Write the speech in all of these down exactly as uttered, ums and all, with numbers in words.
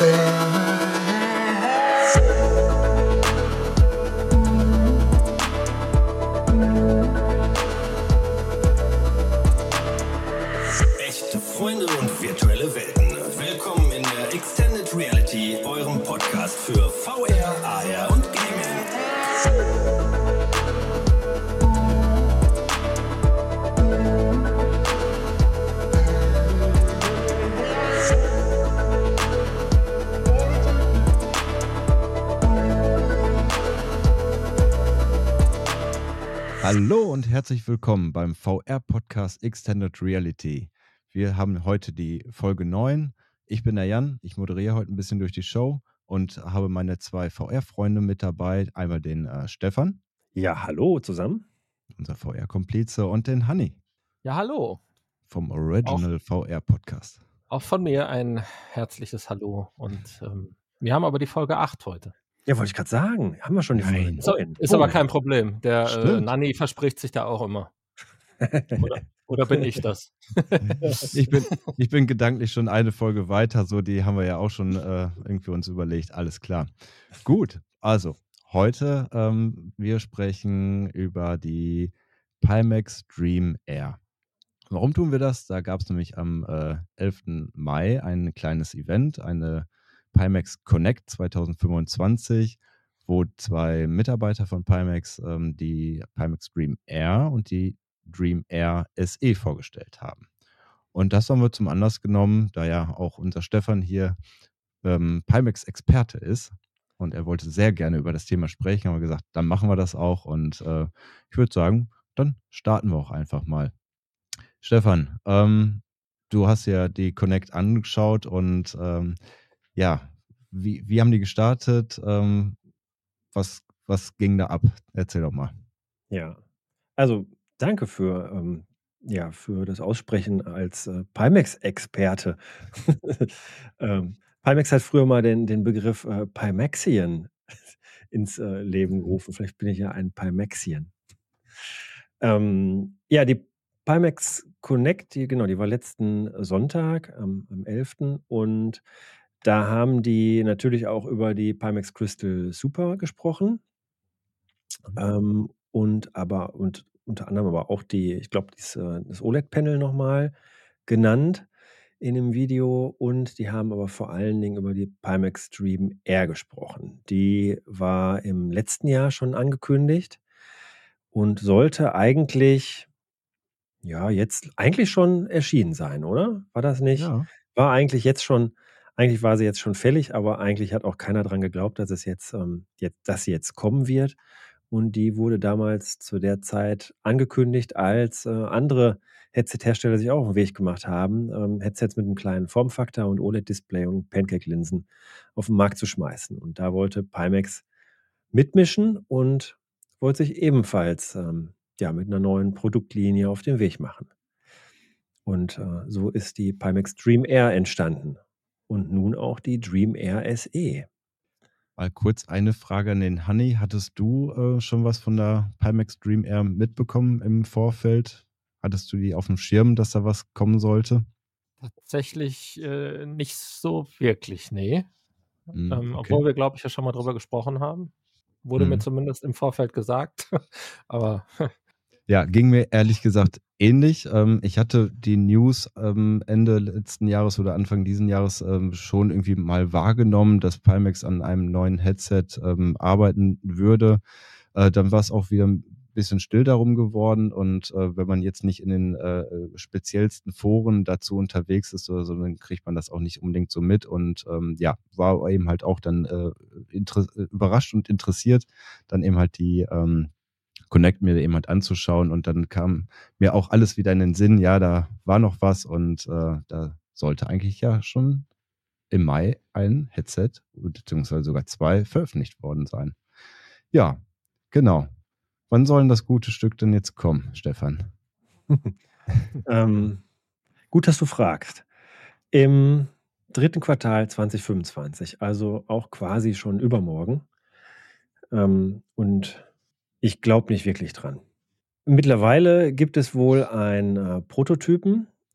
Echte Freunde und virtuelle Welten. Willkommen in der Extended Reality, eurem Podcast für V R, A R und Gaming. Hallo und herzlich willkommen beim V R-Podcast Extended Reality. Wir haben heute die Folge neun. Ich bin der Jan, ich moderiere heute ein bisschen durch die Show und habe meine zwei V R-Freunde mit dabei. Einmal den äh, Stefan, Ja, hallo zusammen. unser V R-Komplize, und den Hanni Ja, hallo. vom Original V R-Podcast. Auch von mir ein herzliches Hallo. Und ähm, wir haben aber die Folge acht heute. Ja, wollte ich gerade sagen. Haben wir schon die Folge Nein. Ist, neun? ist aber kein Problem. Der äh, Stimmt. Nanni verspricht sich da auch immer. Oder, oder bin ich das? Ich bin, ich bin gedanklich schon eine Folge weiter, so die haben wir ja auch schon äh, irgendwie uns überlegt. Alles klar. Gut, also heute ähm, wir sprechen über die Pimax Dream Air. Warum tun wir das? Da gab es nämlich am äh, elften Mai ein kleines Event, eine Pimax Connect zwanzig fünfundzwanzig, wo zwei Mitarbeiter von Pimax ähm, die Pimax Dream Air und die Dream Air S E vorgestellt haben. Und das haben wir zum Anlass genommen, da ja auch unser Stefan hier ähm, Pimax-Experte ist und er wollte sehr gerne über das Thema sprechen, haben wir gesagt, dann machen wir das auch und äh, ich würde sagen, dann starten wir auch einfach mal. Stefan, ähm, du hast ja die Connect angeschaut und ähm, ja, wie, wie haben die gestartet? Ähm, was, was ging da ab? Erzähl doch mal. Ja, also danke für, ähm, ja, für das Aussprechen als äh, Pimax-Experte. ähm, Pimax hat früher mal den, den Begriff äh, Pimaxian ins äh, Leben gerufen. Vielleicht bin ich ja ein Pimaxian. Ähm, ja, die Pimax Connect, die, genau, die war letzten Sonntag am, am elften Und da haben die natürlich auch über die Pimax Crystal Super gesprochen. Ähm, und aber und unter anderem aber auch die, ich glaube, dies, äh, das O L E D-Panel nochmal genannt in dem Video. Und die haben aber vor allen Dingen über die Pimax Dream Air gesprochen. Die war im letzten Jahr schon angekündigt und sollte eigentlich, ja, jetzt eigentlich schon erschienen sein, oder? War das nicht? Ja. War eigentlich jetzt schon, eigentlich war sie jetzt schon fällig, aber eigentlich hat auch keiner dran geglaubt, dass es jetzt, ähm, jetzt, dass sie jetzt kommen wird. Und die wurde damals zu der Zeit angekündigt, als äh, andere Headset-Hersteller sich auch auf den Weg gemacht haben, ähm, Headsets mit einem kleinen Formfaktor und O L E D-Display und Pancake-Linsen auf den Markt zu schmeißen. Und da wollte Pimax mitmischen und wollte sich ebenfalls ähm, ja, mit einer neuen Produktlinie auf den Weg machen. Und äh, so ist die Pimax Dream Air entstanden. Und nun auch die Dream Air S E. Mal kurz eine Frage an den Hanni. Hattest du äh, schon was von der Pimax Dream Air mitbekommen im Vorfeld? Hattest du die auf dem Schirm, dass da was kommen sollte? Tatsächlich äh, nicht so wirklich, nee. Hm, Ähm, okay. Obwohl wir, glaube ich, ja schon mal drüber gesprochen haben. Wurde mir Hm. zumindest im Vorfeld gesagt. Aber Ja, ging mir ehrlich gesagt ähnlich. Ähm, ich hatte die News ähm, Ende letzten Jahres oder Anfang diesen Jahres ähm, schon irgendwie mal wahrgenommen, dass Pimax an einem neuen Headset ähm, arbeiten würde. Äh, dann war es auch wieder ein bisschen still darum geworden und äh, wenn man jetzt nicht in den äh, speziellsten Foren dazu unterwegs ist oder so, dann kriegt man das auch nicht unbedingt so mit und ähm, ja, war eben halt auch dann äh, inter- überrascht und interessiert, dann eben halt die ähm, Connect mir eben halt anzuschauen und dann kam mir auch alles wieder in den Sinn, ja, da war noch was und äh, da sollte eigentlich ja schon im Mai ein Headset, beziehungsweise sogar zwei, veröffentlicht worden sein. Ja, genau. Wann soll denn das gute Stück denn jetzt kommen, Stefan? ähm, gut, dass du fragst. Im dritten Quartal zwanzig fünfundzwanzig, also auch quasi schon übermorgen. Ähm, und ich glaube nicht wirklich dran. Mittlerweile gibt es wohl einen äh, Prototypen,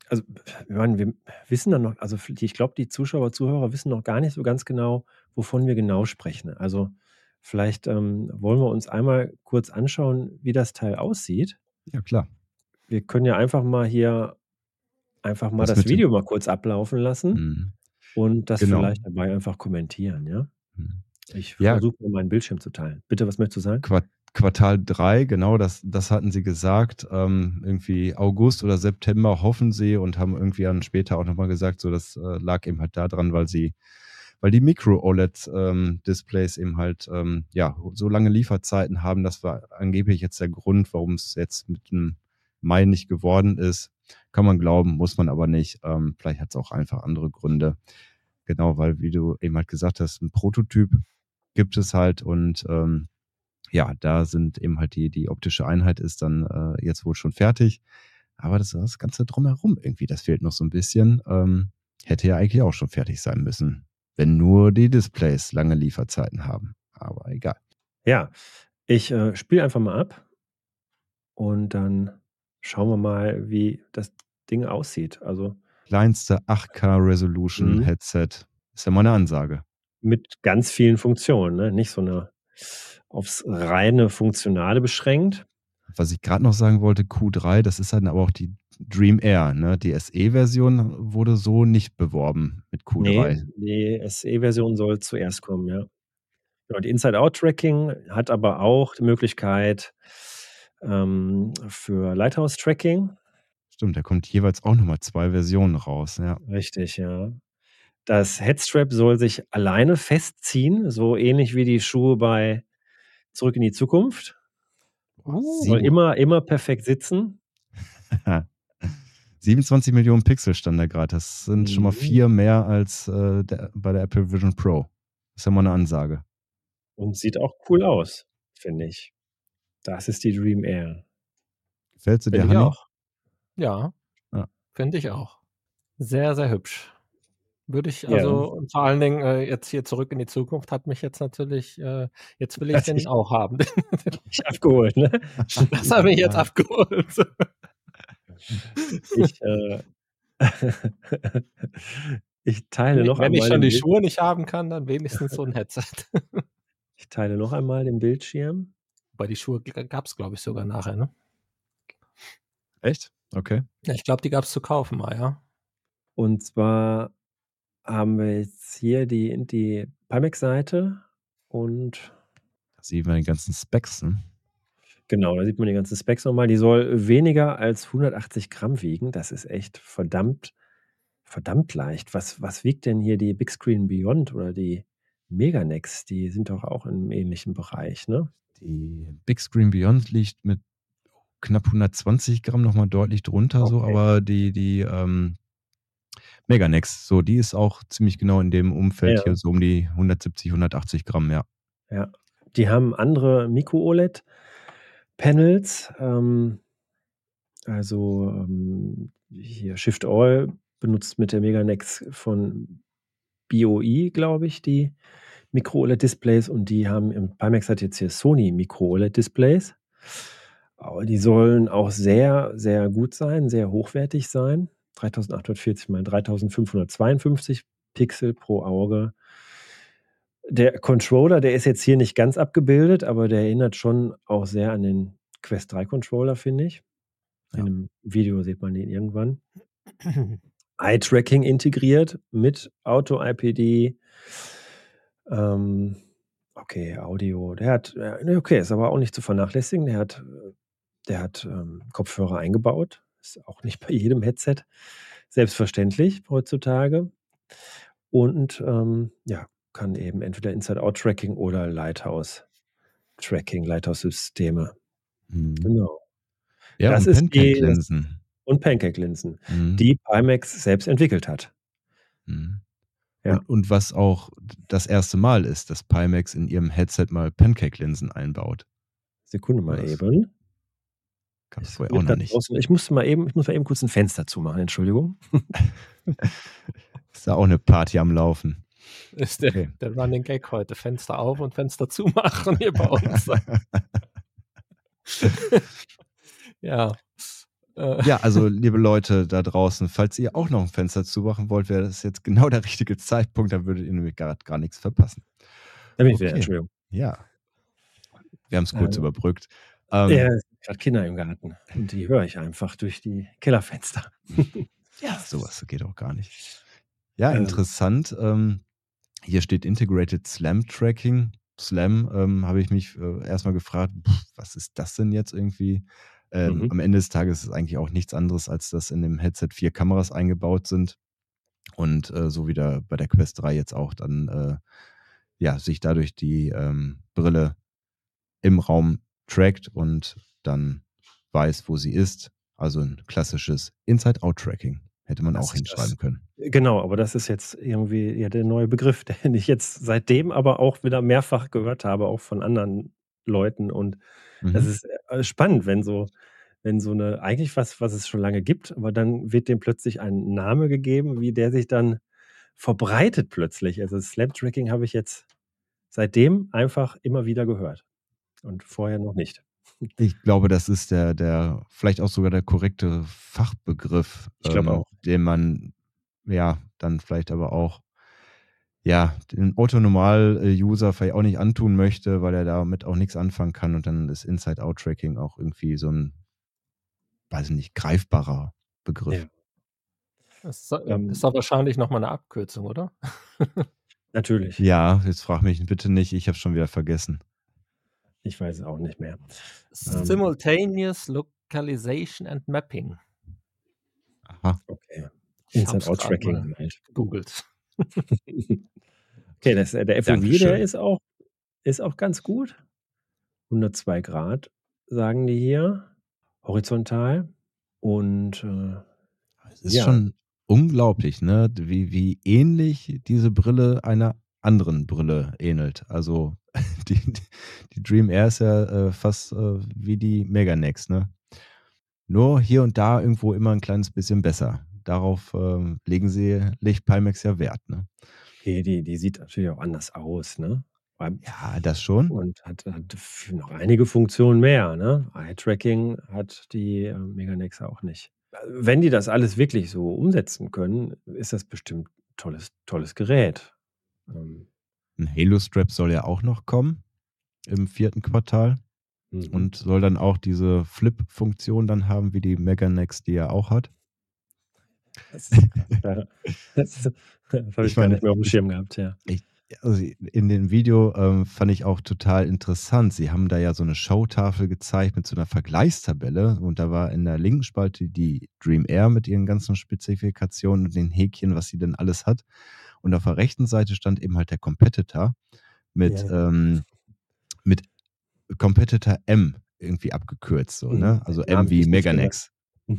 also, ich meine, wir wissen dann noch, also ich glaube, die Zuschauer, Zuhörer wissen noch gar nicht so ganz genau, wovon wir genau sprechen. Also vielleicht ähm, wollen wir uns einmal kurz anschauen, wie das Teil aussieht. Ja, klar. Wir können ja einfach mal hier einfach mal Das das mit dem- Video mal kurz ablaufen lassen Mhm. und das Genau. vielleicht dabei einfach kommentieren, ja? Mhm. Ich Ja. versuche mal meinen Bildschirm zu teilen. Bitte, was möchtest du sagen? Quart Quartal drei, genau, das, das hatten sie gesagt. Ähm, irgendwie August oder September hoffen sie und haben irgendwie dann später auch nochmal gesagt, so das äh, lag eben halt daran, weil sie, weil die Micro-O L E D-Displays eben halt ähm, ja so lange Lieferzeiten haben. Das war angeblich jetzt der Grund, warum es jetzt mit dem Mai nicht geworden ist. Kann man glauben, muss man aber nicht. Ähm, vielleicht hat es auch einfach andere Gründe. Genau, weil, wie du eben halt gesagt hast, ein Prototyp gibt es halt und ähm, ja, da sind eben halt die, die optische Einheit ist dann äh, jetzt wohl schon fertig. Aber das, das Ganze drumherum irgendwie, das fehlt noch so ein bisschen. Ähm, hätte ja eigentlich auch schon fertig sein müssen, wenn nur die Displays lange Lieferzeiten haben. Aber egal. Ja, ich äh, spiele einfach mal ab und dann schauen wir mal, wie das Ding aussieht. Also Kleinste acht K Resolution Mhm. Headset. Ist ja mal eine Ansage. mit ganz vielen Funktionen, ne? Nicht so eine aufs reine Funktionale beschränkt. Was ich gerade noch sagen wollte, Q drei, das ist dann aber auch die Dream Air. Ne? Die S E-Version wurde so nicht beworben mit Q drei. Nee, die S E-Version soll zuerst kommen, ja. Genau, die Inside-Out-Tracking hat aber auch die Möglichkeit ähm, für Lighthouse-Tracking. Stimmt, da kommt jeweils auch nochmal zwei Versionen raus. Ja. Richtig, ja. Das Headstrap soll sich alleine festziehen, so ähnlich wie die Schuhe bei Zurück in die Zukunft. Soll Sieben- immer, immer perfekt sitzen. siebenundzwanzig Millionen Pixel stand da gerade. Das sind schon mal Mhm. vier mehr als äh, der, bei der Apple Vision Pro. Das ist ja mal eine Ansage. Und sieht auch cool aus, finde ich. Das ist die Dream Air. Gefällt sie dir, Finde ich Hanni? auch. Ja, Ja. finde ich auch. Sehr, sehr hübsch. Würde ich Ja. also und vor allen Dingen äh, jetzt hier Zurück in die Zukunft hat mich jetzt natürlich, äh, jetzt will ich Hat den dich- auch haben. Ich abgeholt, ne? Das habe ich jetzt abgeholt. Ich, äh, ich teile noch Wenn ich einmal schon den die Bild- Schuhe nicht haben kann, dann wenigstens so ein Headset. Ich teile noch einmal den Bildschirm. Weil die Schuhe gab es, glaube ich, sogar nachher, ne? Echt? Okay. Ja, ich glaube, die gab es zu kaufen mal, ja. Und zwar haben wir jetzt hier die, die Pimax-Seite und Da sieht man die ganzen Specs. Ne? genau, da sieht man die ganzen Specs nochmal. Die soll weniger als hundertachtzig Gramm wiegen. Das ist echt verdammt, verdammt leicht. Was, was wiegt denn hier die Big Screen Beyond oder die Meganex? Die sind doch auch im ähnlichen Bereich, ne? Die Big Screen Beyond liegt mit knapp hundertzwanzig Gramm nochmal deutlich drunter, so, Okay. aber die, die ähm, Meganex, so, die ist auch ziemlich genau in dem Umfeld Ja. hier, so um die hundertsiebzig, hundertachtzig Gramm, ja. Ja, die haben andere Micro-O L E D-Panels. Ähm, also ähm, hier Shift All benutzt mit der Meganex von B O I, glaube ich, die Micro-O L E D-Displays und die haben, im Pimax hat jetzt hier Sony Micro-O L E D-Displays. Aber die sollen auch sehr, sehr gut sein, sehr hochwertig sein. dreitausendachthundertvierzig mal dreitausendfünfhundertzweiundfünfzig Pixel pro Auge. Der Controller, der ist jetzt hier nicht ganz abgebildet, aber der erinnert schon auch sehr an den Quest drei Controller, finde ich. Ja. In einem Video sieht man den irgendwann. Eye-Tracking integriert mit Auto-I P D. Ähm, okay, Audio. Der hat, ja, ne, okay, ist aber auch nicht zu vernachlässigen. Der hat, der hat ähm, Kopfhörer eingebaut. Ist auch nicht bei jedem Headset selbstverständlich heutzutage. Und ähm, ja, kann eben entweder Inside-Out-Tracking oder Lighthouse-Tracking, Lighthouse-Systeme. Mhm. Genau. Ja, Das und ist die- Pancake-Linsen. Und Pancake-Linsen, Mhm. die Pimax selbst entwickelt hat. Mhm. Ja. Und, und was auch das erste Mal ist, dass Pimax in ihrem Headset mal Pancake-Linsen einbaut. Sekunde mal Das eben. Gab es Es vorher wird auch noch da nicht. draußen- Ich musste mal eben, ich muss mal eben kurz ein Fenster zumachen, Entschuldigung. Ist da auch eine Party am Laufen. Ist der, Okay. der Running Gag heute. Fenster auf und Fenster zumachen hier bei uns. Ja. Äh, Ja, also liebe Leute da draußen, falls ihr auch noch ein Fenster zumachen wollt, wäre das jetzt genau der richtige Zeitpunkt, dann würdet ihr nämlich grad gar nichts verpassen. Da bin ich wieder, Okay, Entschuldigung. ja. Wir haben's kurz Äh, überbrückt. ja, Ähm, es sind grad Kinder im Garten und die höre ich einfach durch die Kellerfenster. ja, sowas geht auch gar nicht. Ja, Ähm, interessant. Ähm, hier steht Integrated Slam Tracking. Slam, ähm, habe ich mich äh, erstmal gefragt, pff, was ist das denn jetzt irgendwie? Ähm, mhm. am Ende des Tages ist es eigentlich auch nichts anderes, als dass in dem Headset vier Kameras eingebaut sind und äh, so wie da bei der Quest drei jetzt auch dann äh, ja, sich dadurch die ähm, Brille im Raum trackt und dann weiß, wo sie ist. Also ein klassisches Inside-Out-Tracking hätte man Das auch ist das. hinschreiben können. Genau, aber das ist jetzt irgendwie ja der neue Begriff, den ich jetzt seitdem aber auch wieder mehrfach gehört habe, auch von anderen Leuten. Und das Mhm. ist äh, spannend, wenn so, wenn so eine, eigentlich was, was es schon lange gibt, aber dann wird dem plötzlich ein Name gegeben, wie der sich dann verbreitet plötzlich. Also Slam-Tracking habe ich jetzt seitdem einfach immer wieder gehört und vorher noch nicht. Ich glaube, das ist der, der, vielleicht auch sogar der korrekte Fachbegriff, Ich glaube ähm, auch. den man ja dann vielleicht aber auch ja, den Otto-Normal-User vielleicht auch nicht antun möchte, weil er damit auch nichts anfangen kann und dann ist Inside-Out-Tracking auch irgendwie so ein, weiß ich nicht, greifbarer Begriff. Ja, ist, ist ähm, doch wahrscheinlich nochmal eine Abkürzung, oder? natürlich. Ja, jetzt frag mich bitte nicht, ich habe schon wieder vergessen. Ich weiß es auch nicht mehr. Ähm, Simultaneous Localization and Mapping. Aha. okay. Ich habe es gerade Inside-Out-Tracking mal halt. gegoogelt. Okay, das, der F O V, der Dankeschön. ist auch, ist auch ganz gut. hundertzwei Grad, sagen die hier. Horizontal. Und äh, Es ist ja, schon unglaublich, ne, wie, wie ähnlich diese Brille einer anderen Brille ähnelt. Also die, die Dream Air ist ja äh, fast äh, wie die Meganex, ne? Nur hier und da irgendwo immer ein kleines bisschen besser. Darauf ähm, legen sie, legt Pimax ja Wert, ne? okay, die, die sieht natürlich auch anders aus, ne? Beim- Ja, das schon. Und hat, hat f- noch einige Funktionen mehr, ne? Eye-Tracking hat die äh, Meganex auch nicht. Wenn die das alles wirklich so umsetzen können, ist das bestimmt ein tolles, tolles Gerät. Ähm, Ein Halo-Strap soll ja auch noch kommen im vierten Quartal mhm. und soll dann auch diese Flip-Funktion dann haben, wie die Meganex, die er auch hat. Das, ist krass, ja. das, das habe ich, Ich gar meine, nicht mehr auf dem ich, Schirm gehabt, ja. ich, also in dem Video ähm, fand ich auch total interessant. Sie haben da ja so eine Showtafel gezeigt mit so einer Vergleichstabelle und da war in der linken Spalte die Dream Air mit ihren ganzen Spezifikationen und den Häkchen, was sie denn alles hat. Und auf der rechten Seite stand eben halt der Competitor mit, Ja. ähm, mit Competitor M irgendwie abgekürzt, so, ne? Mhm. Also Den Namen M wie ich nicht Meganex.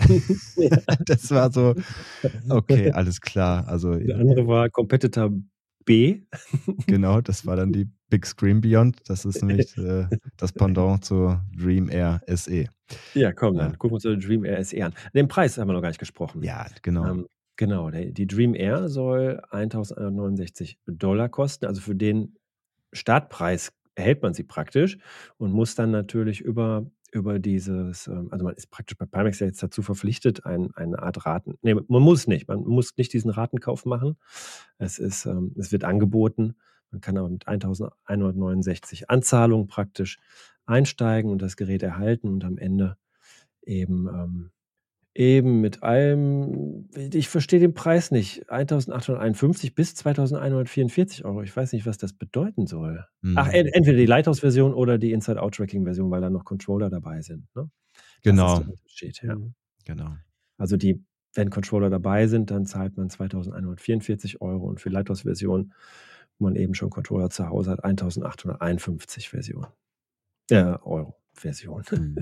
Ja. Das war so, okay, alles klar. Also Der andere war Competitor B. genau, das war dann die Big Screen Beyond. Das ist nämlich äh, das Pendant zur Dream Air S E. Ja, komm, Ja, dann gucken wir uns den Dream Air S E an. Den Preis haben wir noch gar nicht gesprochen. ja genau. Ähm, genau, der, die Dream Air soll eintausendeinhundertneunundsechzig Dollar kosten. Also für den Startpreis erhält man sie praktisch und muss dann natürlich über, über dieses, ähm, also man ist praktisch bei Pimax ja jetzt dazu verpflichtet, ein, eine Art Raten. Nee, man muss nicht, man muss nicht diesen Ratenkauf machen. Es ist, ähm, es wird angeboten. Man kann aber mit eintausendeinhundertneunundsechzig Anzahlungen praktisch einsteigen und das Gerät erhalten und am Ende eben, ähm, eben mit allem, ich verstehe den Preis nicht, eintausendachthunderteinundfünfzig bis zweitausendeinhundertvierundvierzig Euro. Ich weiß nicht, was das bedeuten soll. Ach, Mhm. en- entweder die Lighthouse-Version oder die Inside-Out-Tracking-Version, weil da noch Controller dabei sind. Ne? Das ist Genau, der Unterschied, ja. Mhm. genau. Also die, wenn Controller dabei sind, dann zahlt man zweitausendeinhundertvierundvierzig Euro und für Lighthouse-Version, wo man eben schon Controller zu Hause hat, eintausendachthunderteinundfünfzig Version. Ja, Euro Version. Mhm.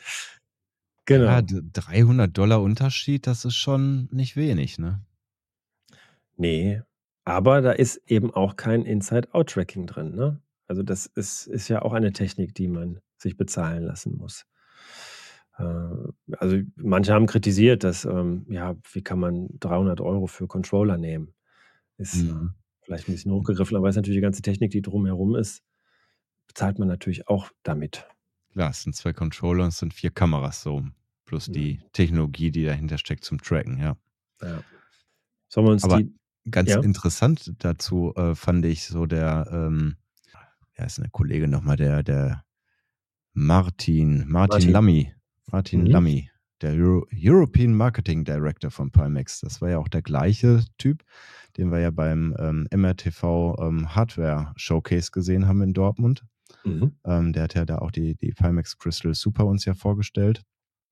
Genau. Ja, d- dreihundert Dollar Unterschied, das ist schon nicht wenig, ne? Nee, aber da ist eben auch kein Inside-Out-Tracking drin, ne? Also das ist, ist ja auch eine Technik, die man sich bezahlen lassen muss. Äh, also manche haben kritisiert, dass, ähm, ja, wie kann man dreihundert Euro für Controller nehmen? Ist äh, Mhm. vielleicht ein bisschen hochgegriffen, aber ist natürlich die ganze Technik, die drumherum ist, bezahlt man natürlich auch damit. Klar, es sind zwei Controller und es sind vier Kameras, so plus Ja. die Technologie, die dahinter steckt zum Tracken, ja. Ja. Sollen wir uns Aber die ganz ja? interessant dazu äh, fand ich so der, ähm, ja, ist eine Kollege nochmal, der, der Martin, Martin Martin. Lammy, Martin Mhm. Lammy, der Euro, European Marketing Director von Pimax. Das war ja auch der gleiche Typ, den wir ja beim ähm, M R T V ähm, Hardware Showcase gesehen haben in Dortmund. Mhm. Ähm, der hat ja da auch die, die Pimax Crystal Super uns ja vorgestellt.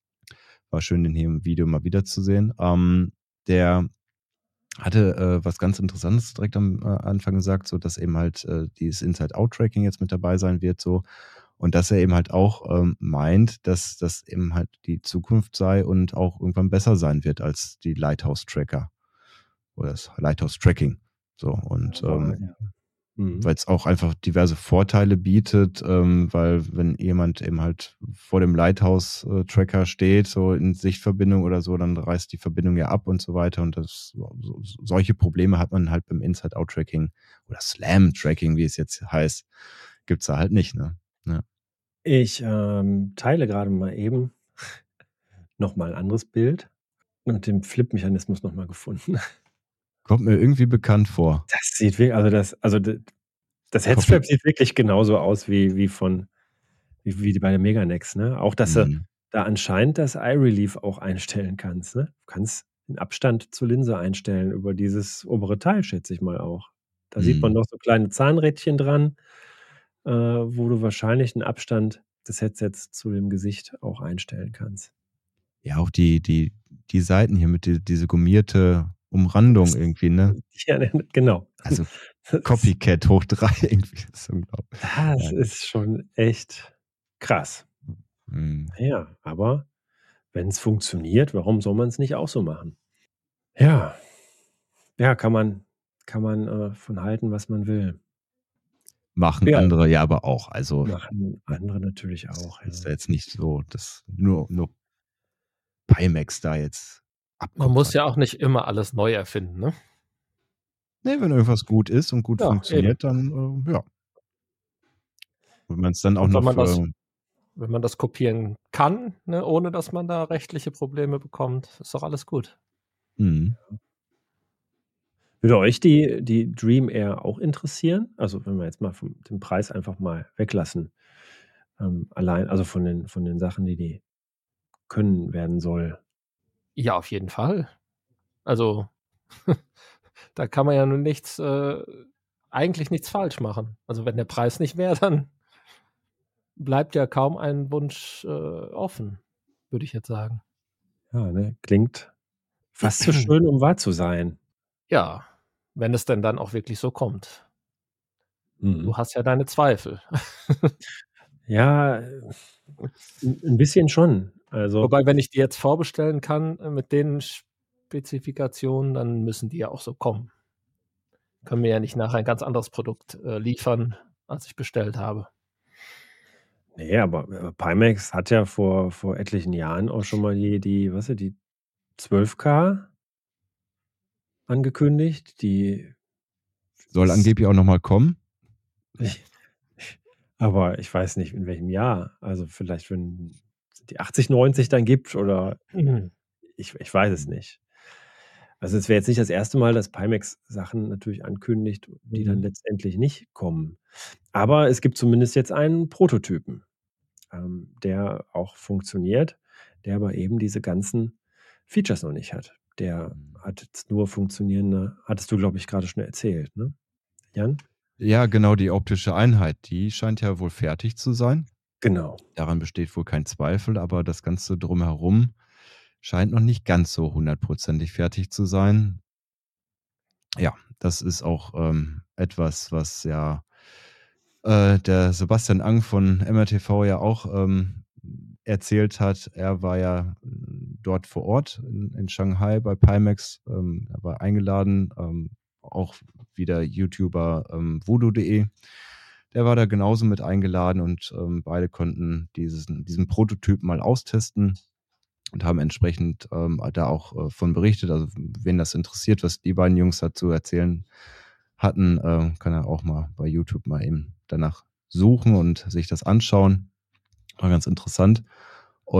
War schön, den hier im Video mal wiederzusehen. Ähm, der hatte äh, was ganz Interessantes direkt am äh, Anfang gesagt, so dass eben halt äh, dieses Inside-Out-Tracking jetzt mit dabei sein wird, so. Und dass er eben halt auch ähm, meint, dass das eben halt die Zukunft sei und auch irgendwann besser sein wird als die Lighthouse-Tracker oder das Lighthouse-Tracking. So, und Aber, ähm, ja. Mhm. weil es auch einfach diverse Vorteile bietet, ähm, weil wenn jemand eben halt vor dem Lighthouse-Tracker steht, so in Sichtverbindung oder so, dann reißt die Verbindung ja ab und so weiter. Und das, so, so, solche Probleme hat man halt beim Inside-Out-Tracking oder Slam-Tracking, wie es jetzt heißt, gibt's da halt nicht, ne? Ja. Ich ähm, teile gerade mal eben nochmal ein anderes Bild und den Flip-Mechanismus nochmal gefunden. Kommt mir irgendwie bekannt vor. Das sieht wirklich, also das, also d- das Copy. Headstrap sieht wirklich genauso aus wie, wie von, wie, wie bei der Meganex, ne? Auch, dass du Mhm. da anscheinend das Eye Relief auch einstellen kannst, ne? Du kannst den Abstand zur Linse einstellen über dieses obere Teil, schätze ich mal auch. Da sieht man Mhm. noch so kleine Zahnrädchen dran, äh, wo du wahrscheinlich den Abstand des Headsets zu dem Gesicht auch einstellen kannst. Ja, auch die, die, die Seiten hier mit die, diese gummierte Umrandung irgendwie, ne? Ja, genau. Also Das, Copycat hoch drei irgendwie. Das ist unglaublich. das Ja. ist schon echt krass. Mhm. Ja, aber wenn es funktioniert, warum soll man es nicht auch so machen? Ja, ja, kann man, kann man äh, von halten, was man will. Machen Ja, andere ja aber auch. Also machen andere natürlich es auch, ist ja. ja jetzt nicht so, dass nur, nur Pimax da jetzt Man muss abkupfert. ja auch nicht immer alles neu erfinden, ne? Ne, wenn irgendwas gut ist und gut Ja, eben. funktioniert, dann äh, ja. Wenn man es dann auch Und wenn noch man das, für. wenn man das kopieren kann, ne, ohne dass man da rechtliche Probleme bekommt, ist doch alles gut. Mhm. Würde euch die, die Dream Air auch interessieren? Also wenn wir jetzt mal vom, den Preis einfach mal weglassen. Ähm, allein, also von den, von den Sachen, die die können werden soll. Ja, auf jeden Fall. Also da kann man ja nun nichts, äh, eigentlich nichts falsch machen. Also wenn der Preis nicht wäre, dann bleibt ja kaum ein Wunsch äh, offen, würde ich jetzt sagen. Ja, ne? Klingt fast zu schön, um wahr zu sein. Ja, wenn es denn dann auch wirklich so kommt. Mhm. Du hast ja deine Zweifel. Ja, äh, ein ein bisschen schon. Also Wobei, wenn ich die jetzt vorbestellen kann äh, mit den Spezifikationen, dann müssen die ja auch so kommen. Können mir ja nicht nachher ein ganz anderes Produkt äh, liefern, als ich bestellt habe. nee, aber äh, Pimax hat ja vor, vor etlichen Jahren auch schon mal die, die, was ist die zwölf K angekündigt. Die Soll ist, angeblich auch nochmal kommen. aber ich weiß nicht, in welchem Jahr. Also vielleicht, wenn es die achtzig neunzig dann gibt oder Mhm. ich, ich weiß es nicht. Also es wäre jetzt nicht das erste Mal, dass Pimax Sachen natürlich ankündigt, die dann Mhm. letztendlich nicht kommen. Aber es gibt zumindest jetzt einen Prototypen, ähm, der auch funktioniert, der aber eben diese ganzen Features noch nicht hat. Der hat jetzt nur funktionierende, hattest du, glaube ich, gerade schon erzählt, ne? Jan? Ja, genau, die optische Einheit, die scheint ja wohl fertig zu sein. Genau. Daran besteht wohl kein Zweifel, aber das Ganze drumherum scheint noch nicht ganz so hundertprozentig fertig zu sein. Ja, das ist auch ähm, etwas, was ja äh, der Sebastian Ang von M R T V ja auch ähm, erzählt hat. Er war ja mm, dort vor Ort in, in Shanghai bei Pimax. Ähm, er war eingeladen, ähm, auch wieder YouTuber ähm, voodoo punkt de. Der war da genauso mit eingeladen und ähm, beide konnten dieses, diesen Prototyp mal austesten und haben entsprechend ähm, da auch äh, von berichtet. Also wen das interessiert, was die beiden Jungs dazu erzählen hatten, äh, kann er auch mal bei YouTube mal eben danach suchen und sich das anschauen. War ganz interessant. Und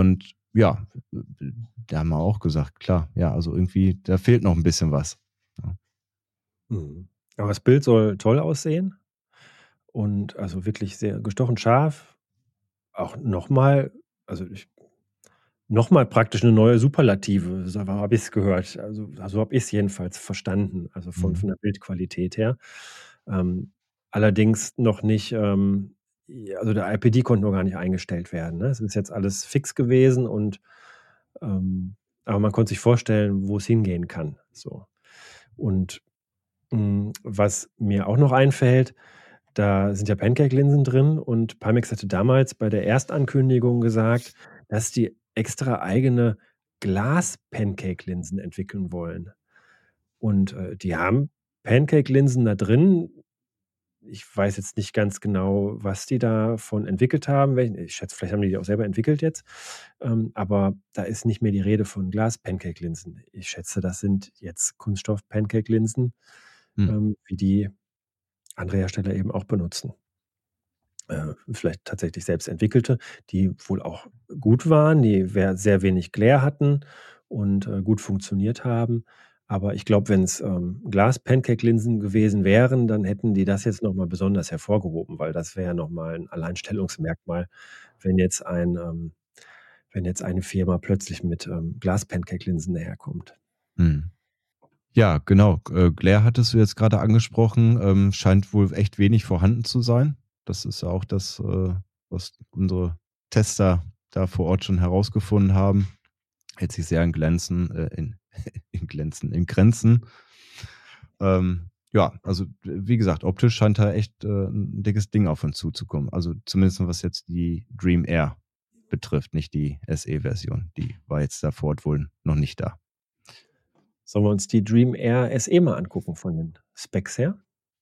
ja, da haben wir auch gesagt, klar, ja, also irgendwie, da fehlt noch ein bisschen was. Ja. Mhm. Aber das Bild soll toll aussehen und also wirklich sehr gestochen scharf. Auch nochmal, also ich, nochmal praktisch eine neue Superlative, so habe ich es gehört. Also, so habe ich es jedenfalls verstanden, also von, Mhm. von der Bildqualität her. Ähm, allerdings noch nicht, ähm, ja, also der I P D konnte noch gar nicht eingestellt werden. Ne? Es ist jetzt alles fix gewesen und ähm, aber man konnte sich vorstellen, wo es hingehen kann. So. Und mh, was mir auch noch einfällt, da sind ja Pancake-Linsen drin und Pimax hatte damals bei der Erstankündigung gesagt, dass die extra eigene Glas-Pancake-Linsen entwickeln wollen. Und äh, die haben Pancake-Linsen da drin. Ich weiß jetzt nicht ganz genau, was die davon entwickelt haben. Welchen- Ich schätze, vielleicht haben die die auch selber entwickelt jetzt. Ähm, aber da ist nicht mehr die Rede von Glas-Pancake-Linsen. Ich schätze, das sind jetzt Kunststoff-Pancake-Linsen, Hm. ähm, wie die andere Hersteller eben auch benutzen. Äh, vielleicht tatsächlich selbst entwickelte, die wohl auch gut waren, die wer sehr wenig Glare hatten und, äh, gut funktioniert haben. Aber ich glaube, wenn's, ähm, Glas-Pancake-Linsen gewesen wären, dann hätten die das jetzt noch mal besonders hervorgehoben, weil das wäre noch mal 'n Alleinstellungsmerkmal, wenn jetzt ein, ähm wenn jetzt eine Firma plötzlich mit, ähm, Glas-Pancake-Linsen daherkommt. Hm. Ja, genau. Äh, Glare hattest du jetzt gerade angesprochen, ähm, scheint wohl echt wenig vorhanden zu sein. Das ist ja auch das, äh, was unsere Tester da vor Ort schon herausgefunden haben. Hält sich sehr in Glänzen, äh, in, in Glänzen, in Grenzen. Ähm, ja, also wie gesagt, optisch scheint da echt äh, ein dickes Ding auf uns zuzukommen. Also zumindest was jetzt die Dream Air betrifft, nicht die S E-Version. Die war jetzt da vor Ort wohl noch nicht da. Sollen wir uns die Dream Air S E mal angucken von den Specs her?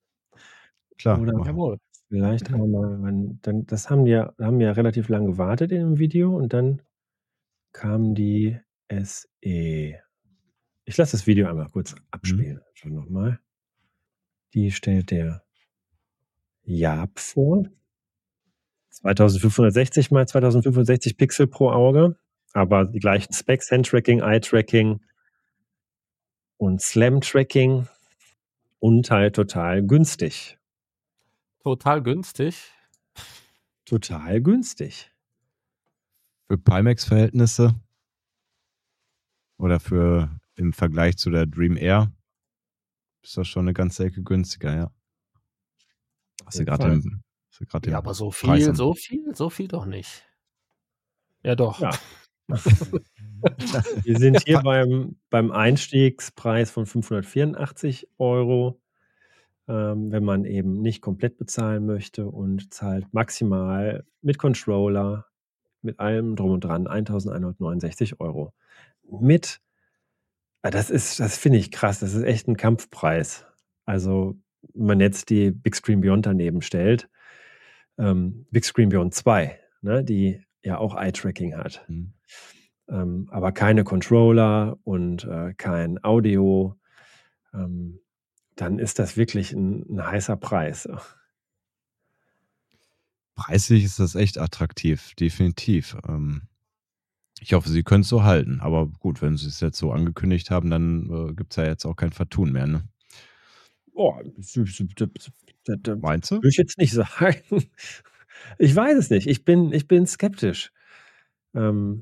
Klar, Oder machen. Jawohl. vielleicht einmal, wenn dann das haben die ja haben ja relativ lang gewartet in dem Video und dann kam die S E. Ich lasse das Video einmal kurz Mhm. abspielen. Schon noch mal. Die stellt der Jaap vor. zweitausendfünfhundertsechzig mal zweitausendfünfhundertsechzig Pixel pro Auge, aber die gleichen Specs, Hand-Tracking, Eye-Tracking und Slam-Tracking und halt total günstig. Total günstig. Total günstig. Für Pimax-Verhältnisse oder für im Vergleich zu der Dream Air ist das schon eine ganze Ecke günstiger, ja. Hast du jeden gerade Fall. den, hast du grad Ja, den aber so Preis viel, an. so viel, so viel doch nicht. Ja, doch. Ja. Wir sind hier beim, beim Einstiegspreis von fünfhundertvierundachtzig Euro, ähm, wenn man eben nicht komplett bezahlen möchte und zahlt maximal mit Controller, mit allem drum und dran eintausendeinhundertneunundsechzig Euro. Mit, ah, das ist, das finde ich krass, das ist echt ein Kampfpreis. Also, wenn man jetzt die Big Screen Beyond daneben stellt, ähm, Big Screen Beyond zwei, ne, die ja auch Eye-Tracking hat. Mhm. Ähm, aber keine Controller und äh, kein Audio, ähm, dann ist das wirklich ein, ein heißer Preis. Preislich ist das echt attraktiv, definitiv. Ähm, ich hoffe, sie können es so halten. Aber gut, wenn sie es jetzt so angekündigt haben, dann äh, gibt es ja jetzt auch kein Vertun mehr, ne? Boah, das, das, das, das, das Meinst du? würde ich jetzt nicht sagen. Ich weiß es nicht. Ich bin, ich bin skeptisch. Ähm,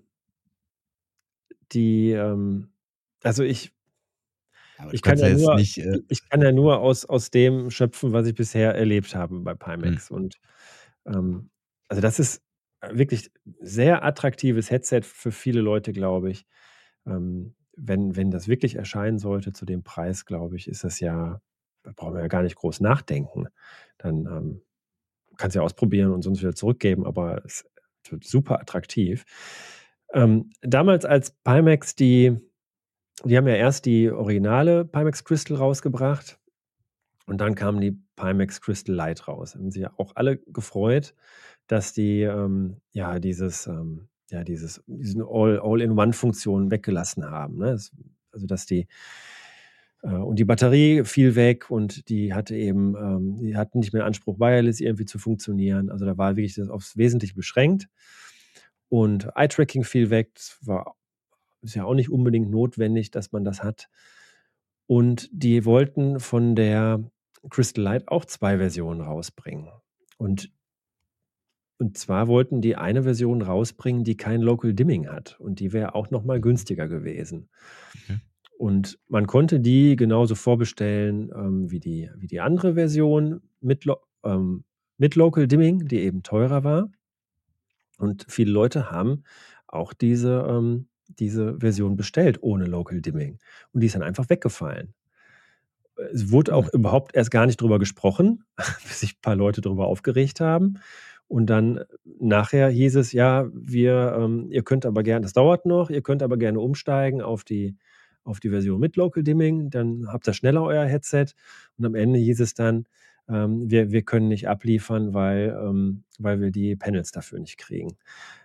die, ähm, also ich, Aber du ich kann kannst ja ja jetzt nur, nicht. Äh, ich kann ja nur aus, aus dem schöpfen, was ich bisher erlebt habe bei hm. Pimax. Und ähm, also das ist wirklich sehr attraktives Headset für viele Leute, glaube ich. Ähm, wenn, wenn das wirklich erscheinen sollte zu dem Preis, glaube ich, ist das ja, da brauchen wir ja gar nicht groß nachdenken. Dann ähm, kannst du ja ausprobieren und sonst wieder zurückgeben, aber es wird super attraktiv. Ähm, damals als Pimax die, die haben ja erst die originale Pimax Crystal rausgebracht und dann kam die Pimax Crystal Lite raus. Haben sich ja auch alle gefreut, dass die ähm, ja dieses ähm, ja dieses diesen All All-in-One-Funktion weggelassen haben. Ne? Das, also dass die äh, und die Batterie fiel weg und die hatte eben, ähm, die hatten nicht mehr Anspruch, wireless irgendwie zu funktionieren. Also da war wirklich das aufs Wesentliche beschränkt. und Eye-Tracking fiel weg. Das war, ist ja auch nicht unbedingt notwendig, dass man das hat. Und die wollten von der Crystal Light auch zwei Versionen rausbringen. Und, und zwar wollten die eine Version rausbringen, die kein Local Dimming hat. Und die wäre auch nochmal günstiger gewesen. Okay. Und man konnte die genauso vorbestellen ähm, wie, die, wie die andere Version mit, Lo ähm, mit Local Dimming, die eben teurer war. Und viele Leute haben auch diese, ähm, diese Version bestellt ohne Local Dimming. Und die ist dann einfach weggefallen. Es wurde auch Hm. überhaupt erst gar nicht drüber gesprochen, bis sich ein paar Leute darüber aufgeregt haben. Und dann nachher hieß es, ja, wir, ähm, ihr könnt aber gerne, das dauert noch, ihr könnt aber gerne umsteigen auf die, auf die Version mit Local Dimming, dann habt ihr schneller euer Headset. Und am Ende hieß es dann, ähm, wir, wir können nicht abliefern, weil, ähm, weil wir die Panels dafür nicht kriegen.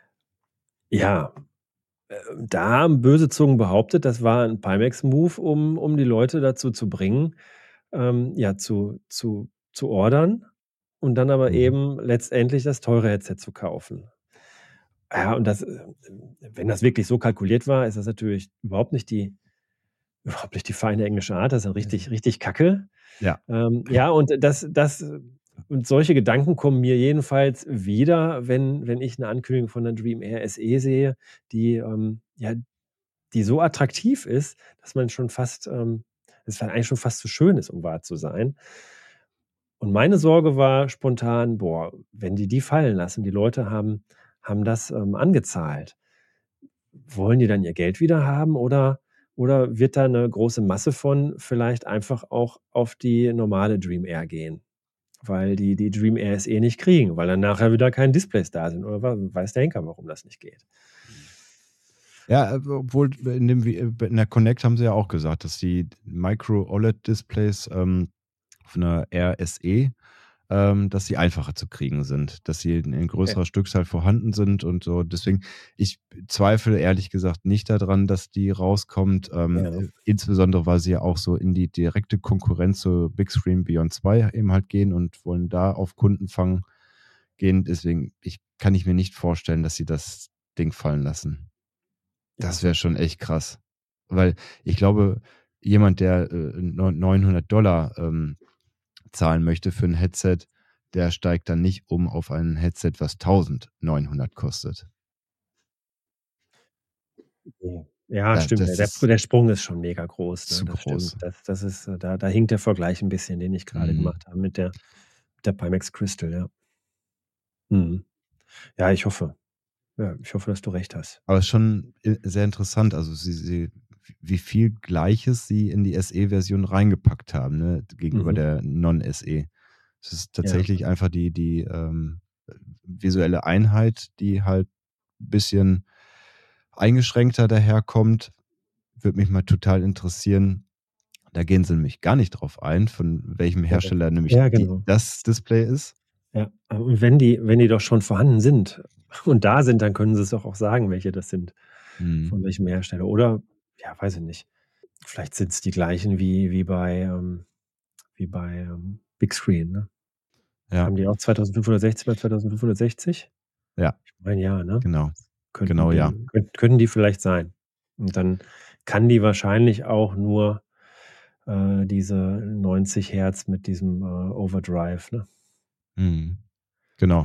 Ja, äh, da haben böse Zungen behauptet, das war ein Pimax-Move, um, um die Leute dazu zu bringen, ähm, ja, zu, zu, zu ordern und dann aber Mhm. eben letztendlich das teure Headset zu kaufen. Ja, und das, äh, wenn das wirklich so kalkuliert war, ist das natürlich überhaupt nicht die, überhaupt nicht die feine englische Art. Das ist dann richtig, richtig kacke. Ja. Ähm, ja, und das, das, und solche Gedanken kommen mir jedenfalls wieder, wenn, wenn ich eine Ankündigung von der Dream Air S E sehe, die, ähm, ja, die so attraktiv ist, dass man schon fast, ähm, es eigentlich schon fast zu schön ist, um wahr zu sein. Und meine Sorge war spontan, boah, wenn die die fallen lassen, die Leute haben, haben das ähm, angezahlt. Wollen die dann ihr Geld wieder haben oder, oder wird da eine große Masse von vielleicht einfach auch auf die normale Dream Air gehen? Weil die die Dream Air S E nicht kriegen, weil dann nachher wieder keine Displays da sind. Oder wa- weiß der Henker, warum das nicht geht? Ja, äh, obwohl in, dem, Vi- in der Connect haben sie ja auch gesagt, dass die Micro-O L E D-Displays ähm, von der R S E, ähm, dass sie einfacher zu kriegen sind, dass sie in, in größerer Stückzahl vorhanden sind und so. Deswegen, ich zweifle ehrlich gesagt nicht daran, dass die rauskommt. Ähm, Ja. äh, insbesondere, weil sie ja auch so in die direkte Konkurrenz zu Big Screen Beyond zwei eben halt gehen und wollen da auf Kundenfang gehen. Deswegen ich, kann ich mir nicht vorstellen, dass sie das Ding fallen lassen. Das wäre schon echt krass. Weil ich glaube, jemand, der äh, neunhundert Dollar ähm, zahlen möchte für ein Headset, der steigt dann nicht um auf ein Headset, was neunzehnhundert kostet. Ja, Da- stimmt. das Der, ist der Sprung ist schon mega groß. Ne? zu Das groß. stimmt. Das, das ist, äh, da, da hinkt der Vergleich ein bisschen, den ich gerade Mhm. gemacht habe mit der, mit der Pimax Crystal, ja. Mhm. Ja, ich hoffe. Ja, ich hoffe, dass du recht hast. Aber es ist schon i- sehr interessant, also sie, sie, wie viel Gleiches sie in die S E-Version reingepackt haben, ne, gegenüber Mhm. der Non-S E. Es ist tatsächlich einfach die, die ähm, visuelle Einheit, die halt ein bisschen eingeschränkter daherkommt. Würde mich mal total interessieren. Da gehen sie nämlich gar nicht drauf ein, von welchem Hersteller nämlich Ja, die, genau. das Display ist. Ja, und wenn die, wenn die doch schon vorhanden sind und da sind, dann können sie es doch auch sagen, welche das sind, Mhm. von welchem Hersteller. Oder, ja, weiß ich nicht. Vielleicht sind es die gleichen wie, wie bei, ähm, wie bei ähm, Big Screen. Ne? Ja, Haben die auch zweitausendfünfhundertsechzig bei zweitausendfünfhundertsechzig? ja, Ich meine, ja, ne? genau. Könnten Genau, die, ja. könnt, könnten die vielleicht sein. Und dann kann die wahrscheinlich auch nur äh, diese neunzig Hertz mit diesem äh, Overdrive. Ne? Mhm. Genau.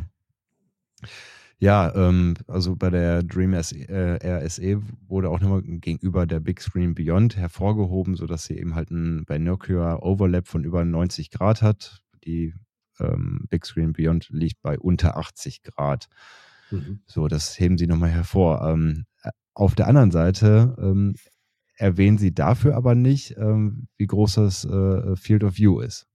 Ja, ähm, also bei der Dream S E, äh, R S E wurde auch nochmal gegenüber der Big Screen Beyond hervorgehoben, sodass sie eben halt ein Binocular Overlap von über neunzig Grad hat. Die ähm, Big Screen Beyond liegt bei unter achtzig Grad. Mhm. So, das heben sie nochmal hervor. Ähm, äh, auf der anderen Seite ähm, erwähnen sie dafür aber nicht, ähm, wie groß das äh, Field of View ist.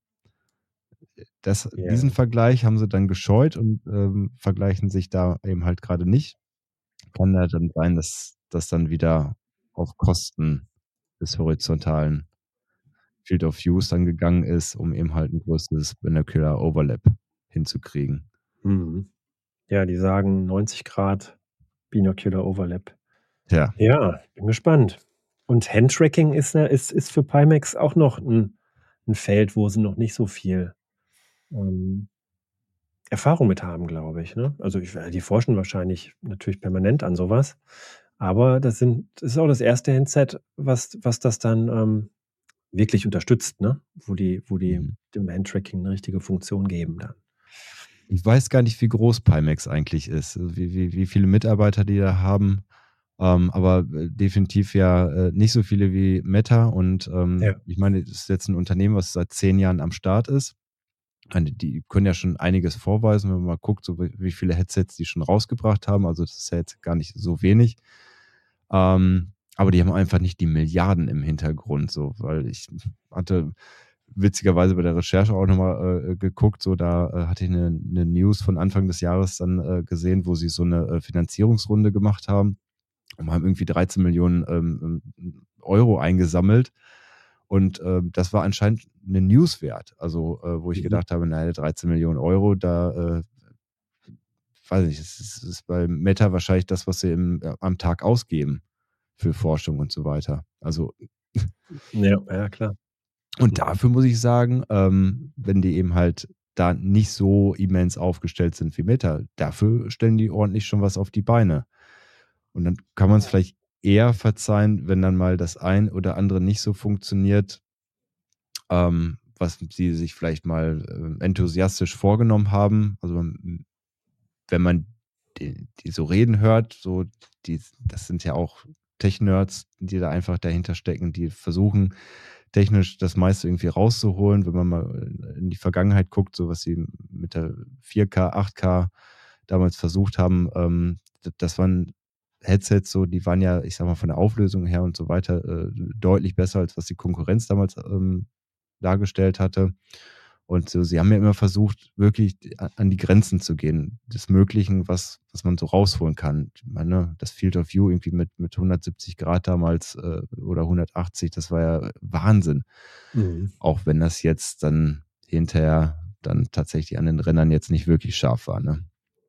Das, Ja. Diesen Vergleich haben sie dann gescheut und ähm, vergleichen sich da eben halt gerade nicht. Kann ja dann sein, dass das dann wieder auf Kosten des horizontalen Field of Views dann gegangen ist, um eben halt ein größeres Binocular Overlap hinzukriegen. Mhm. Ja, die sagen neunzig Grad Binocular Overlap. Tja, Ja, bin gespannt. Und Handtracking ist, ne, ist, ist für Pimax auch noch ein, ein Feld, wo sie noch nicht so viel, ähm, Erfahrung mit haben, glaube ich, ne? Also, ich die forschen wahrscheinlich natürlich permanent an sowas, aber das sind das ist auch das erste Handset, was was das dann, ähm, wirklich unterstützt, ne? Wo die wo die Mhm. dem Handtracking 'ne richtige Funktion geben dann. Ich weiß gar nicht, wie groß Pimax eigentlich ist, also wie wie wie viele Mitarbeiter die da haben, ähm, aber, äh, definitiv ja, äh, nicht so viele wie Meta und, ähm, Ja. ich meine, das ist jetzt 'n Unternehmen, was seit zehn Jahren am Start ist. Und die können ja schon einiges vorweisen, wenn man mal guckt, so wie wie viele Headsets die schon rausgebracht haben. Also, das ist ja jetzt gar nicht so wenig. Ähm, aber die haben einfach nicht die Milliarden im Hintergrund so, weil ich hatte witzigerweise bei der Recherche auch noch mal, äh, geguckt, so da, äh, hatte ich 'ne 'ne News von Anfang des Jahres dann, äh, gesehen, wo sie so 'ne, äh, Finanzierungsrunde gemacht haben und haben irgendwie dreizehn Millionen ähm, ähm, Euro eingesammelt. Und, ähm, das war anscheinend 'ne News wert. Also, äh, wo ich Mhm. gedacht habe: „Na ja, dreizehn Millionen Euro, da, äh, weiß nicht, das ist ist bei Meta wahrscheinlich das, was sie im äh, am Tag ausgeben für Forschung und so weiter.“ Also Ja, ja klar. und dafür muss ich sagen, ähm, wenn die eben halt da nicht so immens aufgestellt sind wie Meta, dafür stellen die ordentlich schon was auf die Beine. Und dann kann man's vielleicht eher verzeihen, wenn dann mal das ein oder andere nicht so funktioniert ähm, was sie sich vielleicht mal, äh, enthusiastisch vorgenommen haben. Also, m wenn man die die so reden hört, so die das sind ja auch Tech-Nerds, die da einfach dahinter stecken, die versuchen, technisch das meiste irgendwie rauszuholen. Wenn man mal in die Vergangenheit guckt, so was sie mit der vier K, acht K damals versucht haben, ähm, d das waren Headsets so, die waren ja, ich sage mal, von der Auflösung her und so weiter, äh, deutlich besser, als was die Konkurrenz damals, ähm, dargestellt hatte. Und so, sie haben ja immer versucht, wirklich a an die Grenzen zu gehen des Möglichen, was was man so rausholen kann. Ich meine, das Field of View irgendwie mit mit hundertsiebzig Grad damals, äh, oder hundertachtzig, das war ja Wahnsinn. Mhm. Auch wenn das jetzt dann hinterher dann tatsächlich an den Rändern jetzt nicht wirklich scharf war, ne?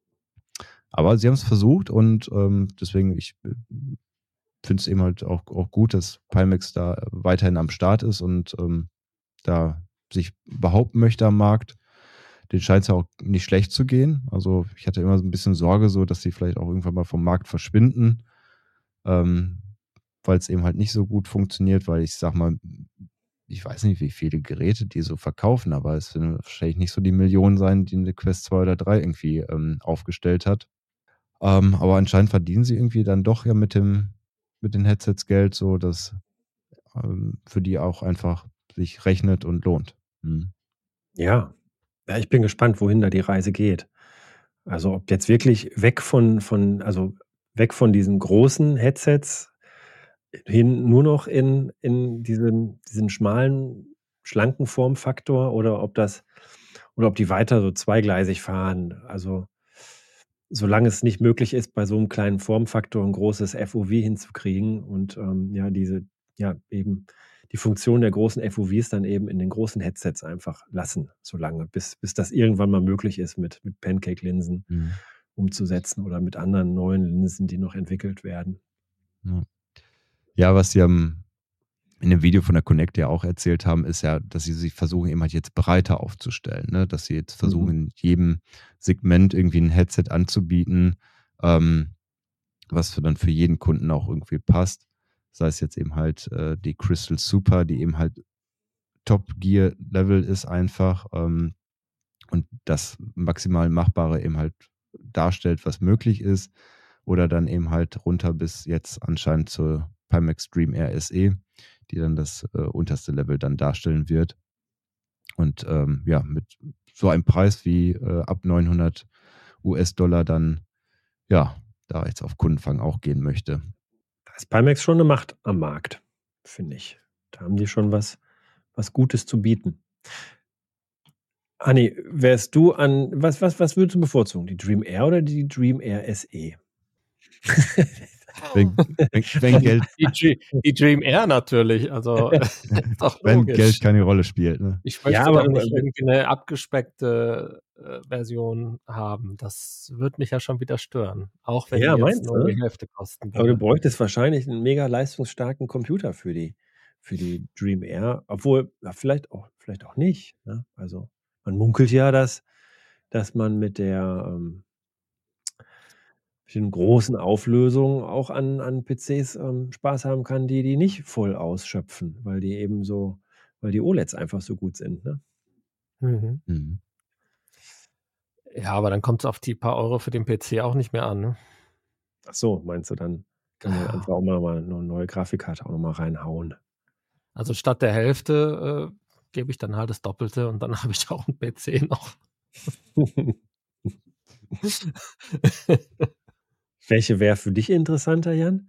Aber sie haben's versucht und, ähm, deswegen ich, äh, finde es eben halt auch auch gut, dass Pimax da weiterhin am Start ist und, ähm, da sich behaupten möchte am Markt. Denen scheint's ja auch nicht schlecht zu gehen. Also, ich hatte immer so 'n bisschen Sorge so, dass sie vielleicht auch irgendwann mal vom Markt verschwinden, ähm, weil's eben halt nicht so gut funktioniert, weil ich sage mal, ich weiß nicht, wie viele Geräte die so verkaufen, aber es werden wahrscheinlich nicht so die Millionen sein, die 'ne Quest zwei oder drei irgendwie, ähm, aufgestellt hat. Ähm, aber anscheinend verdienen sie irgendwie dann doch ja mit dem mit den Headsets Geld, so dass, ähm, für die auch einfach sich rechnet und lohnt. Mhm. Ja. Ja, ich bin gespannt, wohin da die Reise geht. Also, ob jetzt wirklich weg von von also, weg von diesen großen Headsets hin nur noch in in diesen diesen schmalen, schlanken Formfaktor oder ob das oder ob die weiter so zweigleisig fahren. Also solange es nicht möglich ist, bei so 'nem kleinen Formfaktor 'n großes FOV hinzukriegen und, ähm, ja, diese ja, eben die Funktion der großen FOVs dann eben in den großen Headsets einfach lassen, solange, bis bis das irgendwann mal möglich ist, mit mit Pancake-Linsen Mhm. umzusetzen oder mit anderen neuen Linsen, die noch entwickelt werden. Ja. Ja, was sie, ähm, in dem Video von der Connect ja auch erzählt haben, ist ja, dass sie sich versuchen, eben halt jetzt breiter aufzustellen, ne? Dass sie jetzt versuchen, Mhm. in jedem Segment irgendwie 'n Headset anzubieten, ähm, was für dann für jeden Kunden auch irgendwie passt. Sei es jetzt eben halt, äh, die Crystal Super, die eben halt Top-Gear-Level ist einfach, ähm, und das maximal Machbare eben halt darstellt, was möglich ist. Oder dann eben halt runter bis jetzt anscheinend zur Pimax Dream Air SE, die dann das, äh, unterste Level dann darstellen wird. Und, ähm, ja, mit so einem Preis wie, äh, ab neunhundert US-Dollar dann, ja, da jetzt auf Kundenfang auch gehen möchte. Da ist Pimax schon 'ne Macht am Markt, finde ich. Da haben die schon was was Gutes zu bieten. Anni, wärst du an was was was würdest du bevorzugen, die Dream Air oder die Dream Air SE? Wenn wenn wenn Geld Die Dre die Dream Air natürlich, also, ist doch wenn Geld logisch. keine Rolle spielt, ne? Ich Ja, möchte aber doch nicht irgendwie 'ne abgespeckte, äh, Version haben. Das würde mich ja schon wieder stören, auch wenn die Ja, jetzt meinst nur du? die Hälfte kosten Aber du würde. bräuchtest wahrscheinlich 'n mega leistungsstarken Computer für die für die Dream Air, obwohl ja, vielleicht auch vielleicht auch nicht, ne? Also, man munkelt ja, dass dass man mit der ähm, mit den großen Auflösungen auch an an P Cs, ähm, Spaß haben kann, die die nicht voll ausschöpfen, weil die eben so weil die O L E Ds einfach so gut sind, ne? Mhm. Mhm. Ja, aber dann kommt's auf die paar Euro für den P C auch nicht mehr an, ne? Ach so, meinst du, dann kann man einfach auch mal mal 'ne neue Grafikkarte auch noch mal reinhauen? Also, statt der Hälfte, äh, gebe ich dann halt das Doppelte und dann habe ich auch 'n P C noch. Welche wäre für dich interessanter, Jan?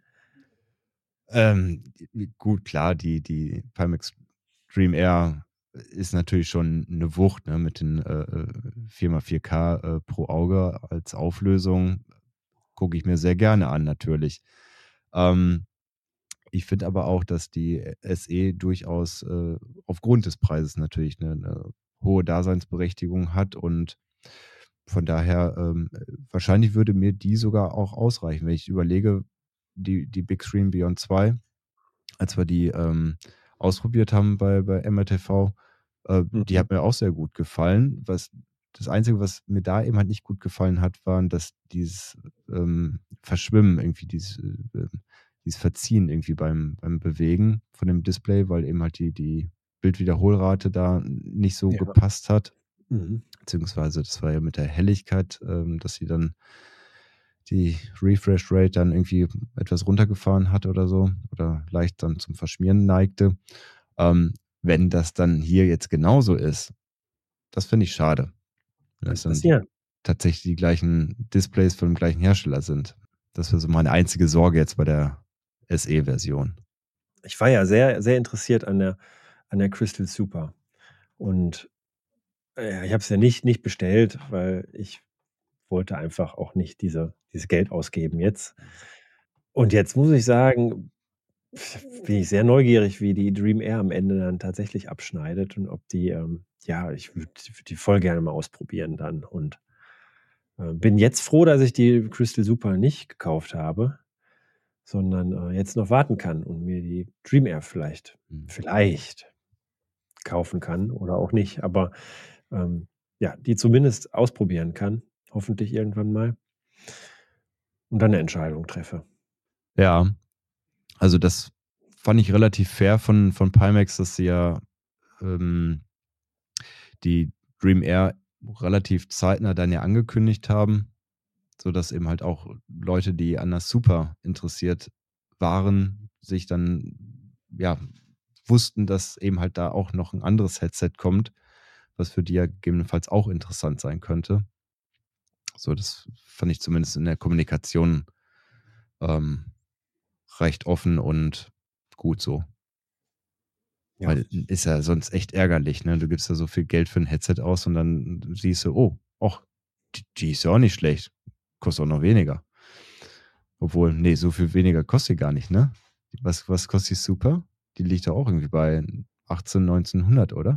Ähm, gut, klar, die die Pimax Dream Air ist natürlich schon 'ne Wucht, ne, mit den, äh, äh, vier mal vier K, äh, pro Auge als Auflösung. Gucke ich mir sehr gerne an natürlich. Ähm, ich finde aber auch, dass die S E durchaus, äh, aufgrund des Preises natürlich 'ne 'ne hohe Daseinsberechtigung hat und von daher, ähm, wahrscheinlich würde mir die sogar auch ausreichen. Wenn ich überlege, die die Big Screen Beyond zwei, als wir die, ähm, ausprobiert haben bei bei M R T V, äh, die Mhm. hat mir auch sehr gut gefallen. Was das Einzige, was mir da eben halt nicht gut gefallen hat, waren, dass dieses, ähm, Verschwimmen irgendwie, dieses, äh, ähm dieses Verziehen irgendwie beim beim Bewegen von dem Display, weil eben halt die die Bildwiederholrate da nicht so Ja. gepasst hat. Mhm. Beziehungsweise das war ja mit der Helligkeit, ähm, dass sie dann die Refresh Rate dann irgendwie etwas runtergefahren hat oder so oder leicht dann zum Verschmieren neigte. Ähm, wenn das dann hier jetzt genauso ist, das finde ich schade. Wenn Kann das dann die passieren. tatsächlich die gleichen Displays von dem gleichen Hersteller sind. Das wäre so meine einzige Sorge jetzt bei der S E-Version. Ich war ja sehr, sehr interessiert an der an der Crystal Super und, äh, ich habe es ja nicht nicht bestellt, weil ich wollte einfach auch nicht diese dieses Geld ausgeben jetzt. Und jetzt muss ich sagen, bin ich sehr neugierig, wie die Dream Air am Ende dann tatsächlich abschneidet und ob die, ähm ja, ich würde würde die voll gerne mal ausprobieren dann und, äh, bin jetzt froh, dass ich die Crystal Super nicht gekauft habe, sondern, äh, jetzt noch warten kann und mir die Dream Air vielleicht Mhm. vielleicht kaufen kann oder auch nicht, aber, ähm, ja, die zumindest ausprobieren kann, hoffentlich irgendwann mal und dann 'ne Entscheidung treffe. Ja, also das fand ich relativ fair von von Pimax, dass sie ja, ähm die Dream Air relativ zeitnah dann ja angekündigt haben, sodass eben halt auch Leute, die an der Super interessiert waren, sich dann ja, wussten, dass eben halt da auch noch 'n anderes Headset kommt, was für die ja gegebenenfalls auch interessant sein könnte. So, das fand ich zumindest in der Kommunikation, ähm, recht offen und gut so. Ja. Weil ist ja sonst echt ärgerlich, ne? Du gibst ja so viel Geld für 'n Headset aus und dann siehst du: „Oh, ach, d die ist ja auch nicht schlecht. Kostet auch noch weniger.“ Obwohl, ne, so viel weniger kostet die gar nicht, ne? Was was kostet die Super? Die liegt doch auch irgendwie bei achtzehn, neunzehnhundert, oder?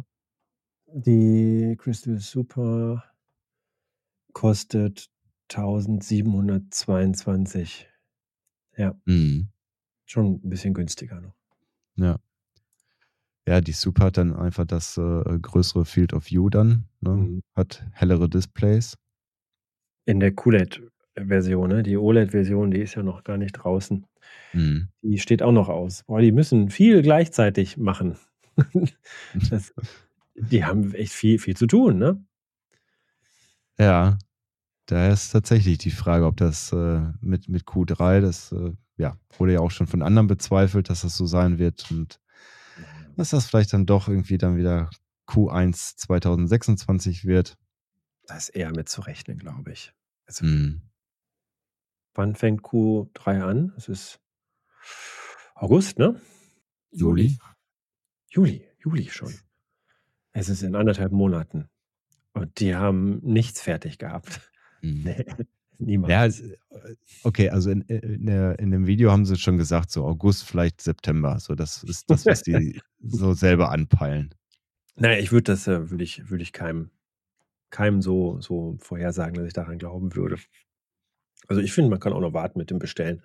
Die Crystal Super kostet tausendsiebenhundertzweiundzwanzig. Ja. Mhm. Schon 'n bisschen günstiger noch. Ja. Ja, die Super hat dann einfach das, äh, größere Field of View dann, ne? Mhm. Hat hellere Displays. In der QLED-Version, ne? Die OLED-Version, die ist ja noch gar nicht draußen. Mhm. Die steht auch noch aus. Boah, die müssen viel gleichzeitig machen. Das die haben echt viel viel zu tun, ne? Ja, da ist tatsächlich die Frage, ob das, äh, mit mit Q drei das, äh, ja, wurde ja auch schon von anderen bezweifelt, dass das so sein wird und dass das vielleicht dann doch irgendwie dann wieder Q eins zweitausendsechsundzwanzig wird. Da ist eher mit zu rechnen, glaube ich. Also Mhm. wann fängt Q drei an? Es ist August, ne? Juli? Juli, Juli schon. Es ist in anderthalb Monaten und die haben nichts fertig gehabt. Mhm. Ne, Ja, niemals. äh, okay, also in äh, in der in dem Video haben sie schon gesagt, so August, vielleicht September. So, das ist das, was die so selber anpeilen. Na ja, ich würde das, äh würde ich würde ich keinem keinem so so vorhersagen, dass ich daran glauben würde. Also, ich finde, man kann auch noch warten mit dem Bestellen.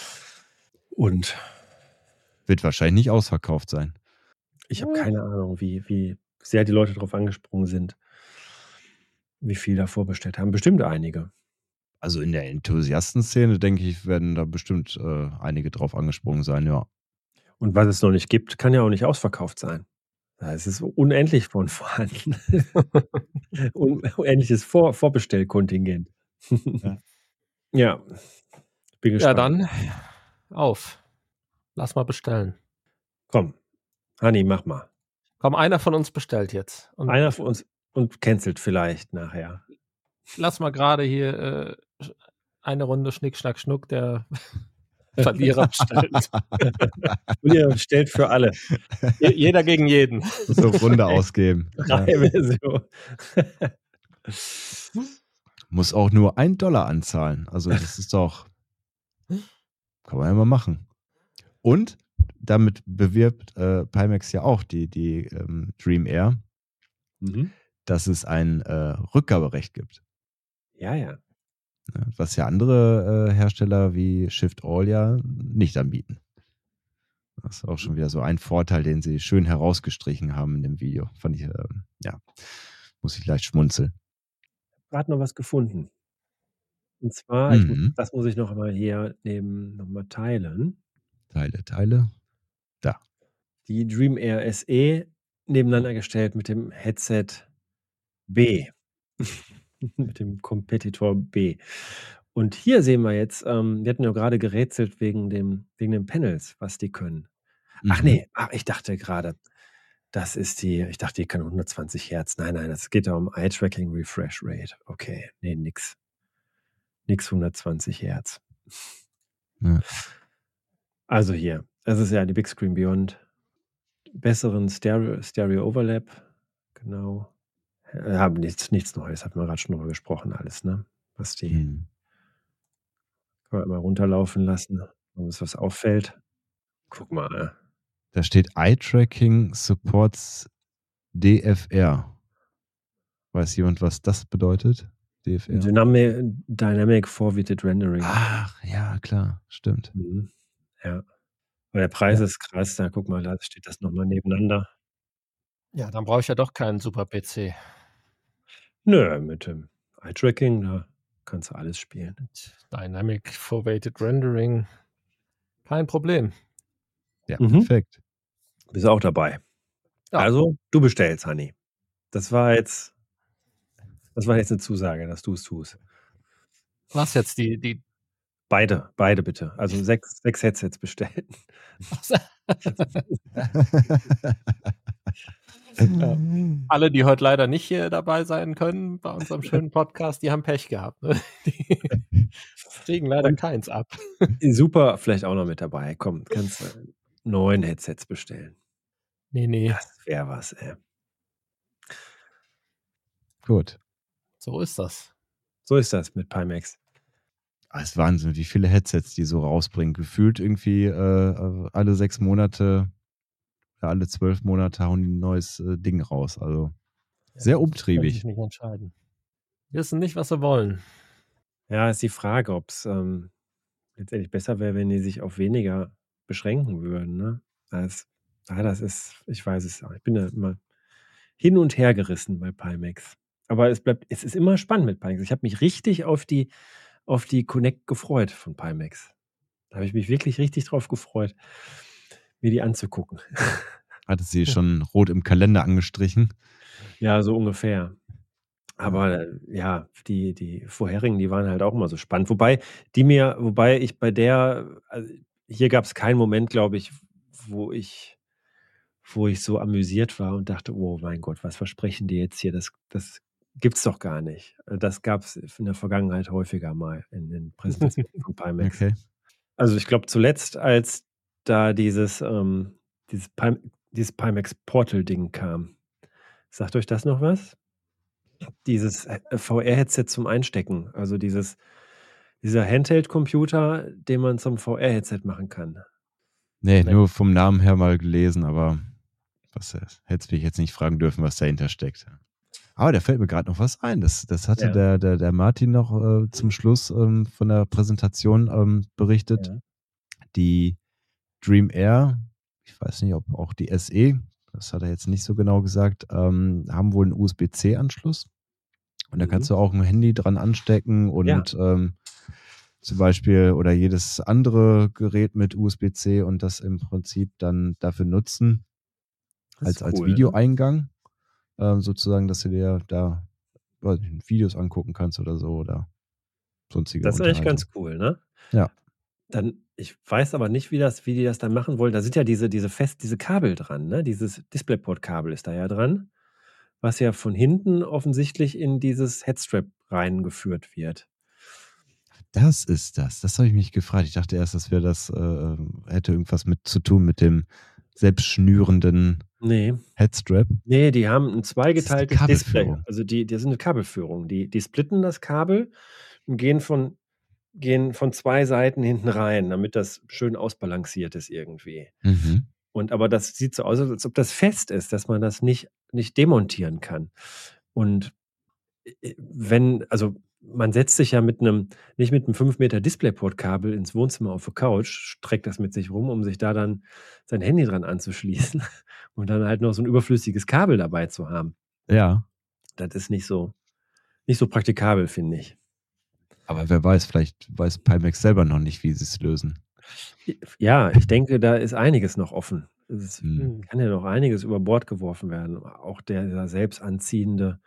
Und Wird wahrscheinlich nicht ausverkauft sein. ich habe keine Ahnung, wie wie sehr die Leute drauf angesprungen sind. wie viele da vorbestellt haben. Bestimmt einige. Also in der Enthusiasten-Szene, denke ich, werden da bestimmt äh, einige drauf angesprungen sein, ja. Und was es noch nicht gibt, kann ja auch nicht ausverkauft sein. Da ist es unendlich von vorhanden. Un unendliches Vor Vorbestellkontingent. Ja. Ja, bin Ja, gespannt. dann auf. Lass mal bestellen. Komm, Hanni, mach mal. Komm, einer von uns bestellt jetzt. Und Einer von uns und cancelt vielleicht nachher. lass mal gerade hier äh, eine Runde Schnick, Schnack, Schnuck, der Verlierer bestellt. Und ihr bestellt für alle. Je- Jeder gegen jeden. So Runde ausgeben. Ja. Drei Version. Muss auch nur ein Dollar anzahlen. Also das ist doch, kann man ja mal machen. Und damit bewirbt äh, Pimax ja auch die, die ähm, Dream Air, Mhm. dass es ein äh, Rückgaberecht gibt. Ja, ja. Ne? Was ja andere äh, Hersteller wie Shift All ja nicht anbieten. Das ist auch schon wieder so ein Vorteil, den sie schön herausgestrichen haben in dem Video. Fand ich, ähm, ja, muss ich leicht schmunzeln. Gerade noch was gefunden. Und zwar, ich, Mhm. das muss ich noch mal hier neben noch mal teilen. Teile, Teile. Da. Die Dream Air S E nebeneinander gestellt mit dem Headset B. Mit dem Competitor B. Und hier sehen wir jetzt, ähm, wir hatten ja gerade gerätselt wegen dem, wegen den Panels, was die können. Ach Mhm. nee, ach, ich dachte gerade, das ist die, ich dachte, die kann hundertzwanzig Hertz. Nein, nein, es geht da um Eye Tracking Refresh Rate. Okay, nee, nix. Nix hundertzwanzig Hertz. Ja. Also hier, das ist ja die Big Screen Beyond. Besseren Stereo, Stereo Overlap. Genau. Wir haben nichts, nichts Neues, hatten wir gerade schon drüber gesprochen, alles, ne? Was die, Mhm. kann man immer runterlaufen lassen, wenn uns was auffällt. Guck mal. Da steht Eye Tracking supports D F R. Weiß jemand, was das bedeutet? D F R? Dynamic, Dynamic Forwarded Rendering. Ach, ja, klar, stimmt. Mhm. Ja. Aber der Preis Ja. ist krass, da guck mal, da steht das nochmal nebeneinander. Ja, dann brauche ich ja doch keinen super P C. Nö, mit dem Eye-Tracking, da kannst du alles spielen. Mit Dynamic Forwarded Rendering. Kein Problem. Ja, Mhm. perfekt. Bist du auch dabei. Ja. Also, du bestellst, Hanni. Das war jetzt, das war jetzt eine Zusage, dass du es tust. Was jetzt die, die Beide, beide bitte. Also sechs, sechs Headsets bestellen. Ja. Alle, die heute leider nicht hier dabei sein können bei unserem schönen Podcast, die haben Pech gehabt. Ne? Die kriegen leider Und keins ab. super, vielleicht auch noch mit dabei. Komm, kannst du neun Headsets bestellen. Nee, nee, Das wäre was, ey. Gut. so ist das. So ist das mit Pimax. Ah, ist Wahnsinn, wie viele Headsets die so rausbringen. Gefühlt irgendwie äh, alle sechs Monate, ja, alle zwölf Monate hauen die ein neues äh, Ding raus. Also Ja, sehr können umtriebig. sich nicht entscheiden. Wissen nicht, was sie wollen. Ja, ist die Frage, ob es ähm, letztendlich besser wäre, wenn die sich auf weniger beschränken würden. Ne? Das, ja, das ist, ich weiß es auch. Ich bin da immer hin und her gerissen bei Pimax. Aber es bleibt, es ist immer spannend mit Pimax. Ich habe mich richtig auf die, auf die Connect gefreut von Pimax. Da habe ich mich wirklich richtig drauf gefreut, mir die anzugucken. Hatte sie schon rot im Kalender angestrichen. Ja, so ungefähr. Aber äh, ja, die, die vorherigen, die waren halt auch immer so spannend. Wobei, die mir, wobei ich bei der, also hier gab es keinen Moment, glaube ich, wo ich, wo ich so amüsiert war und dachte, oh mein Gott, was versprechen die jetzt hier? Das, das gibt's doch gar nicht. Äh, Das gab es in der Vergangenheit häufiger mal in den Präsentationen von Pimax. Okay. Also ich glaube zuletzt, als da dieses, ähm, dieses, Pim dieses Pimax Portal-Ding kam. Sagt euch das noch was? Dieses äh, V R-Headset zum Einstecken. Also dieses, dieser Handheld-Computer, den man zum V R-Headset machen kann. Nee, Nee. nur vom Namen her mal gelesen, aber was hättest mich jetzt nicht fragen dürfen, was dahinter steckt. Aber da fällt mir gerade noch was ein. Das, das hatte Ja. der, der, der Martin noch äh, zum Schluss ähm, von der Präsentation ähm, berichtet. Ja. Die Dream Air, ich weiß nicht, ob auch die S E, das hat er jetzt nicht so genau gesagt, ähm, haben wohl einen U S B C-Anschluss. Und da Mhm. kannst du auch ein Handy dran anstecken Ja. und ähm, zum Beispiel oder jedes andere Gerät mit U S B C und das im Prinzip dann dafür nutzen, Das als, ist als cool, ne? Videoeingang, ähm, sozusagen, dass du dir da weiß nicht, Videos angucken kannst oder so oder sonstige Das ist eigentlich Unterhaltung. ganz cool, ne? Ja. Dann ich weiß aber nicht, wie das wie die das dann machen wollen. Da sind ja diese diese fest diese Kabel dran, ne? Dieses DisplayPort-Kabel ist da ja dran, was ja von hinten offensichtlich in dieses Headstrap reingeführt wird. Das ist das. Das habe ich mich gefragt. Ich dachte erst, das wäre das, äh, hätte irgendwas mit zu tun mit dem selbstschnürenden Ne. Headstrap. Ne, die haben 'n Das ist die zweigeteiltes Display. Kabelführung. Also, die die sind 'ne Kabelführung. Die die splitten das Kabel und gehen von gehen von zwei Seiten hinten rein, damit das schön ausbalanciert ist irgendwie. Mhm. Und aber das sieht so aus, als ob das fest ist, dass man das nicht nicht demontieren kann. Und, äh, wenn also, man setzt sich ja mit 'nem nicht mit 'nem fünf Meter DisplayPort-Kabel ins Wohnzimmer auf 'ne Couch, trägt das mit sich rum, um sich da dann sein Handy dran anzuschließen und dann halt noch so 'n überflüssiges Kabel dabei zu haben. Ja. Das ist nicht so nicht so praktikabel, finde ich. Aber wer weiß, vielleicht weiß Pimax selber noch nicht, wie sie's lösen. J ja, ich denke, da ist einiges noch offen. Es Mhm. kann ja noch einiges über Bord geworfen werden. Auch der der selbstanziehende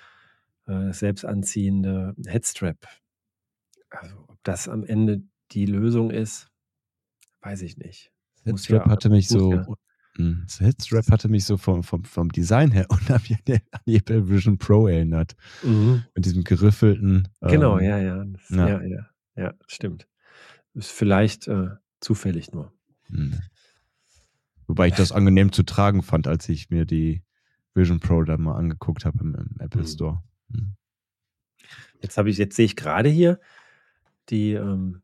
äh, das selbstanziehende Headstrap. Also, ob das am Ende die Lösung ist, weiß ich nicht. Muss Headstrap ja hatte mich muss so ja hm, das Headstrap hatte mich so vom vom vom Design her unheimlich an an die Apple Vision Pro erinnert. Mhm. Mit diesem geriffelten, Genau, ähm ja, ja. Das ja. ja, ja, ja, stimmt. Ist vielleicht, äh, zufällig nur. Mhm. Wobei ich das angenehm zu tragen fand, als ich mir die Vision Pro da mal angeguckt habe im im Apple Mhm. Store. Mhm. Jetzt habe ich jetzt sehe ich grade hier die, ähm,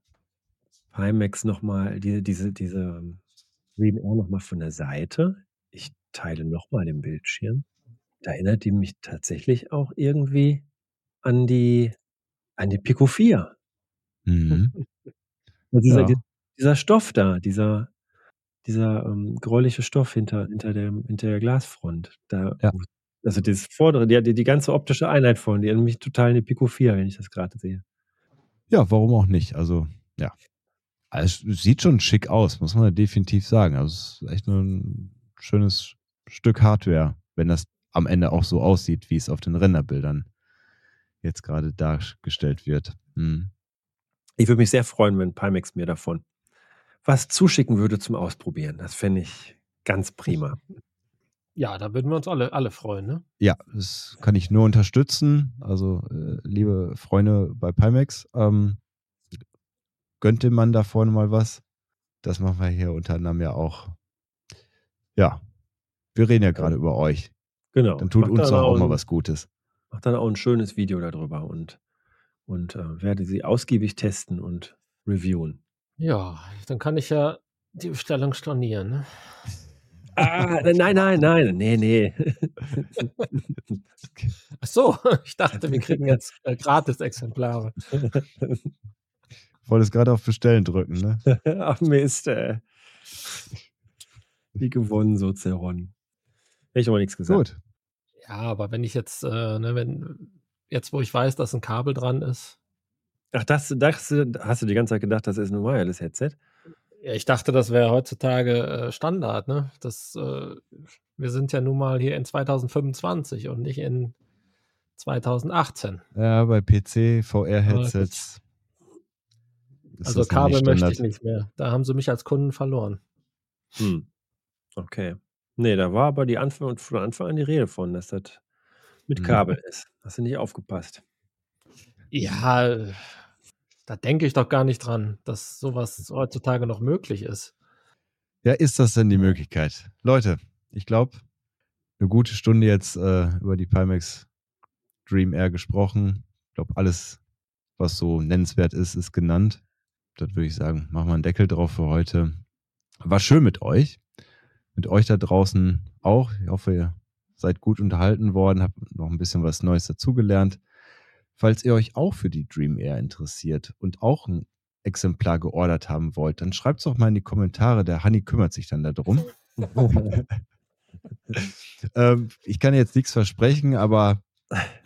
Pimax noch mal die diese diese Dream Air noch mal von der Seite. Ich teile noch mal den Bildschirm. Da erinnert die mich tatsächlich auch irgendwie an die an die Pico vier. Mhm. Ja, dieser di Ja. dieser Stoff da, dieser dieser, ähm, gräuliche Stoff hinter hinter dem hinter der Glasfront. Da Ja. wo also, dieses vordere, die die die ganze optische Einheit vorne, die erinnert mich total an die Pico vier, wenn ich das grade sehe. Ja, warum auch nicht? Also, ja. Es sieht schon schick aus, muss man ja definitiv sagen. Also, es ist echt 'n schönes Stück Hardware, wenn das am Ende auch so aussieht, wie es auf den Renderbildern jetzt grade dargestellt wird. Mhm. Ich würde mich sehr freuen, wenn Pimax mir davon was zuschicken würde zum Ausprobieren. Das fände ich ganz prima. Ja, da würden wir uns alle alle freuen, ne? Ja, das kann ich nur unterstützen. Also, äh, liebe Freunde bei Pimax, ähm, gönnt dem Mann da vorne mal was. Das machen wir hier unter anderem ja auch. Ja, wir reden ja grade über euch. Genau. Dann Ich tut mache uns dann doch auch auch mal 'n was Gutes. mache dann auch 'n schönes Video da drüber und und, äh, werde sie ausgiebig testen und reviewen. Ja, dann kann ich ja die Bestellung stornieren, ne? Ah, nein, nein, nein, ne, ne. Ach so, ich dachte, wir kriegen jetzt, äh, Gratisexemplare. Wolltest grade auf Bestellen drücken, ne? Ach Mist, ey. Wie gewonnen, so zerronnen. Hätte ich aber nix gesagt. Gut. Ja, aber wenn ich jetzt, äh, ne, wenn jetzt, wo ich weiß, dass 'n Kabel dran ist. Ach, das das hast du die ganze Zeit gedacht, das ist 'n Wireless-Headset? Ja, ich dachte, das wäre heutzutage, äh, Standard, ne? Das, äh wir sind ja nun mal hier in zweitausendfünfundzwanzig und nicht in zweitausendachtzehn. Ja, bei P C, Aber gut. VR-Headsets ist Also, das noch nicht Kabel möchte ich Standard. nicht mehr. Da haben sie mich als Kunden verloren. Hm. Okay. Ne, da war aber die Anfang von Anfang an die Rede von, dass das mit Mhm. Kabel ist. Hast du nicht aufgepasst. Ja, da denke ich doch gar nicht dran, dass so was heutzutage noch möglich ist. Ja, ist das denn die Möglichkeit? Leute, ich glaube, 'ne gute Stunde jetzt, äh, über die Pimax Dream Air gesprochen. Ich glaube, alles, was so nennenswert ist, ist genannt. Dann würde ich sagen, machen wir 'n Deckel drauf für heute. War schön mit euch. Mit euch da draußen auch. Ich hoffe, ihr seid gut unterhalten worden, habt noch 'n bisschen was Neues dazugelernt. Falls ihr euch auch für die Dream Air interessiert und auch 'n Exemplar geordert haben wollt, dann schreibt's doch mal in die Kommentare. Der Hanni kümmert sich dann da drum. Ähm, ich kann jetzt nix versprechen, aber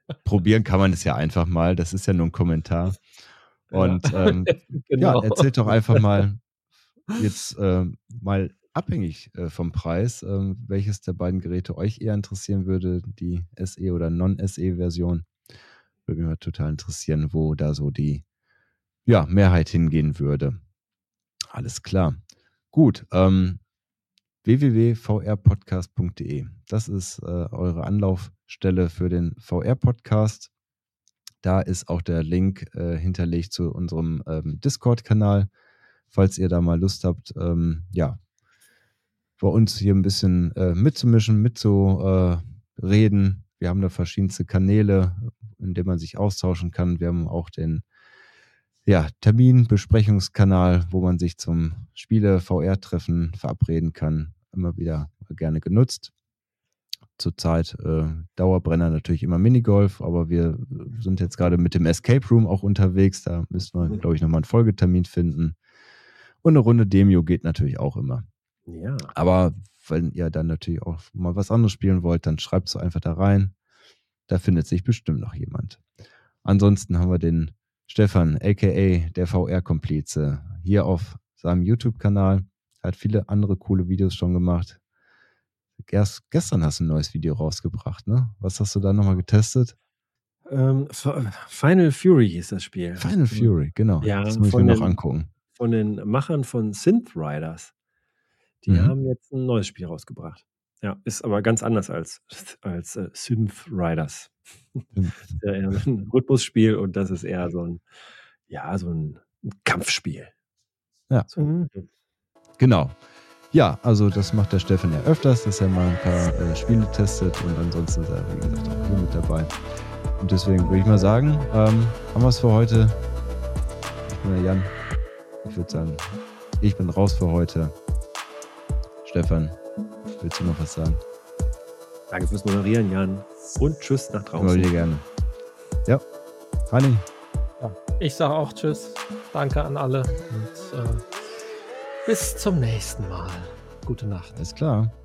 probieren kann man es ja einfach mal. Das ist ja nur ein Kommentar. Und Ja, ähm, ja, genau. erzählt doch einfach mal jetzt ähm, mal abhängig äh, vom Preis, ähm, welches der beiden Geräte euch eher interessieren würde, die S E oder Non-S E-Version. Würde mich mal total interessieren, wo da so die ja, Mehrheit hingehen würde. Alles klar. Gut. Ähm, w w w punkt v r podcast punkt d e. Das ist äh, eure Anlaufstelle für den V R-Podcast. Da ist auch der Link äh, hinterlegt zu unserem ähm, Discord-Kanal. Falls ihr da mal Lust habt, ähm, ja, bei uns hier ein bisschen äh, mitzumischen, mitzureden. Äh, Wir haben da verschiedenste Kanäle, in denen man sich austauschen kann. Wir haben auch den ja, Terminbesprechungskanal, wo man sich zum Spiele-V R-Treffen verabreden kann. Immer wieder gerne genutzt. Zurzeit äh, Dauerbrenner natürlich immer Minigolf, aber wir sind jetzt gerade mit dem Escape Room auch unterwegs. Da müssen wir, glaube ich, nochmal einen Folgetermin finden. Und eine Runde Demio geht natürlich auch immer. Ja. Aber wenn ihr dann natürlich auch mal was anderes spielen wollt, dann schreibt es einfach da rein. Da findet sich bestimmt noch jemand. Ansonsten haben wir den Stefan, a k a der V R-Komplize, hier auf seinem YouTube-Kanal. Hat viele andere coole Videos schon gemacht. Erst gestern hast du ein neues Video rausgebracht, ne? Was hast du da nochmal getestet? Ähm, Final Fury hieß das Spiel. Final Fury, genau. Ja, das muss ich mir noch angucken. Von den Machern von Synth Riders. Die Mhm. haben jetzt ein neues Spiel rausgebracht. Ja, ist aber ganz anders als, als äh, Synth Riders. Das ist ja eher ein Rhythmusspiel und das ist eher so ein, ja, so ein Kampfspiel. Ja. So. Mhm. Genau. Ja, also das macht der Stefan ja öfters, dass er mal ein paar äh, Spiele testet und ansonsten ist er, wie gesagt, auch hier mit dabei. Und deswegen würde ich mal sagen, ähm, haben wir es für heute. Ich bin der Jan. Ich würde sagen, ich bin raus für heute. Stefan, willst du noch was sagen? Danke fürs Moderieren, Jan. Und tschüss nach Immer draußen. wieder gerne. Ja, Hani. Ja, ich sage auch Tschüss. Danke an alle und äh, bis zum nächsten Mal. Gute Nacht. Alles klar.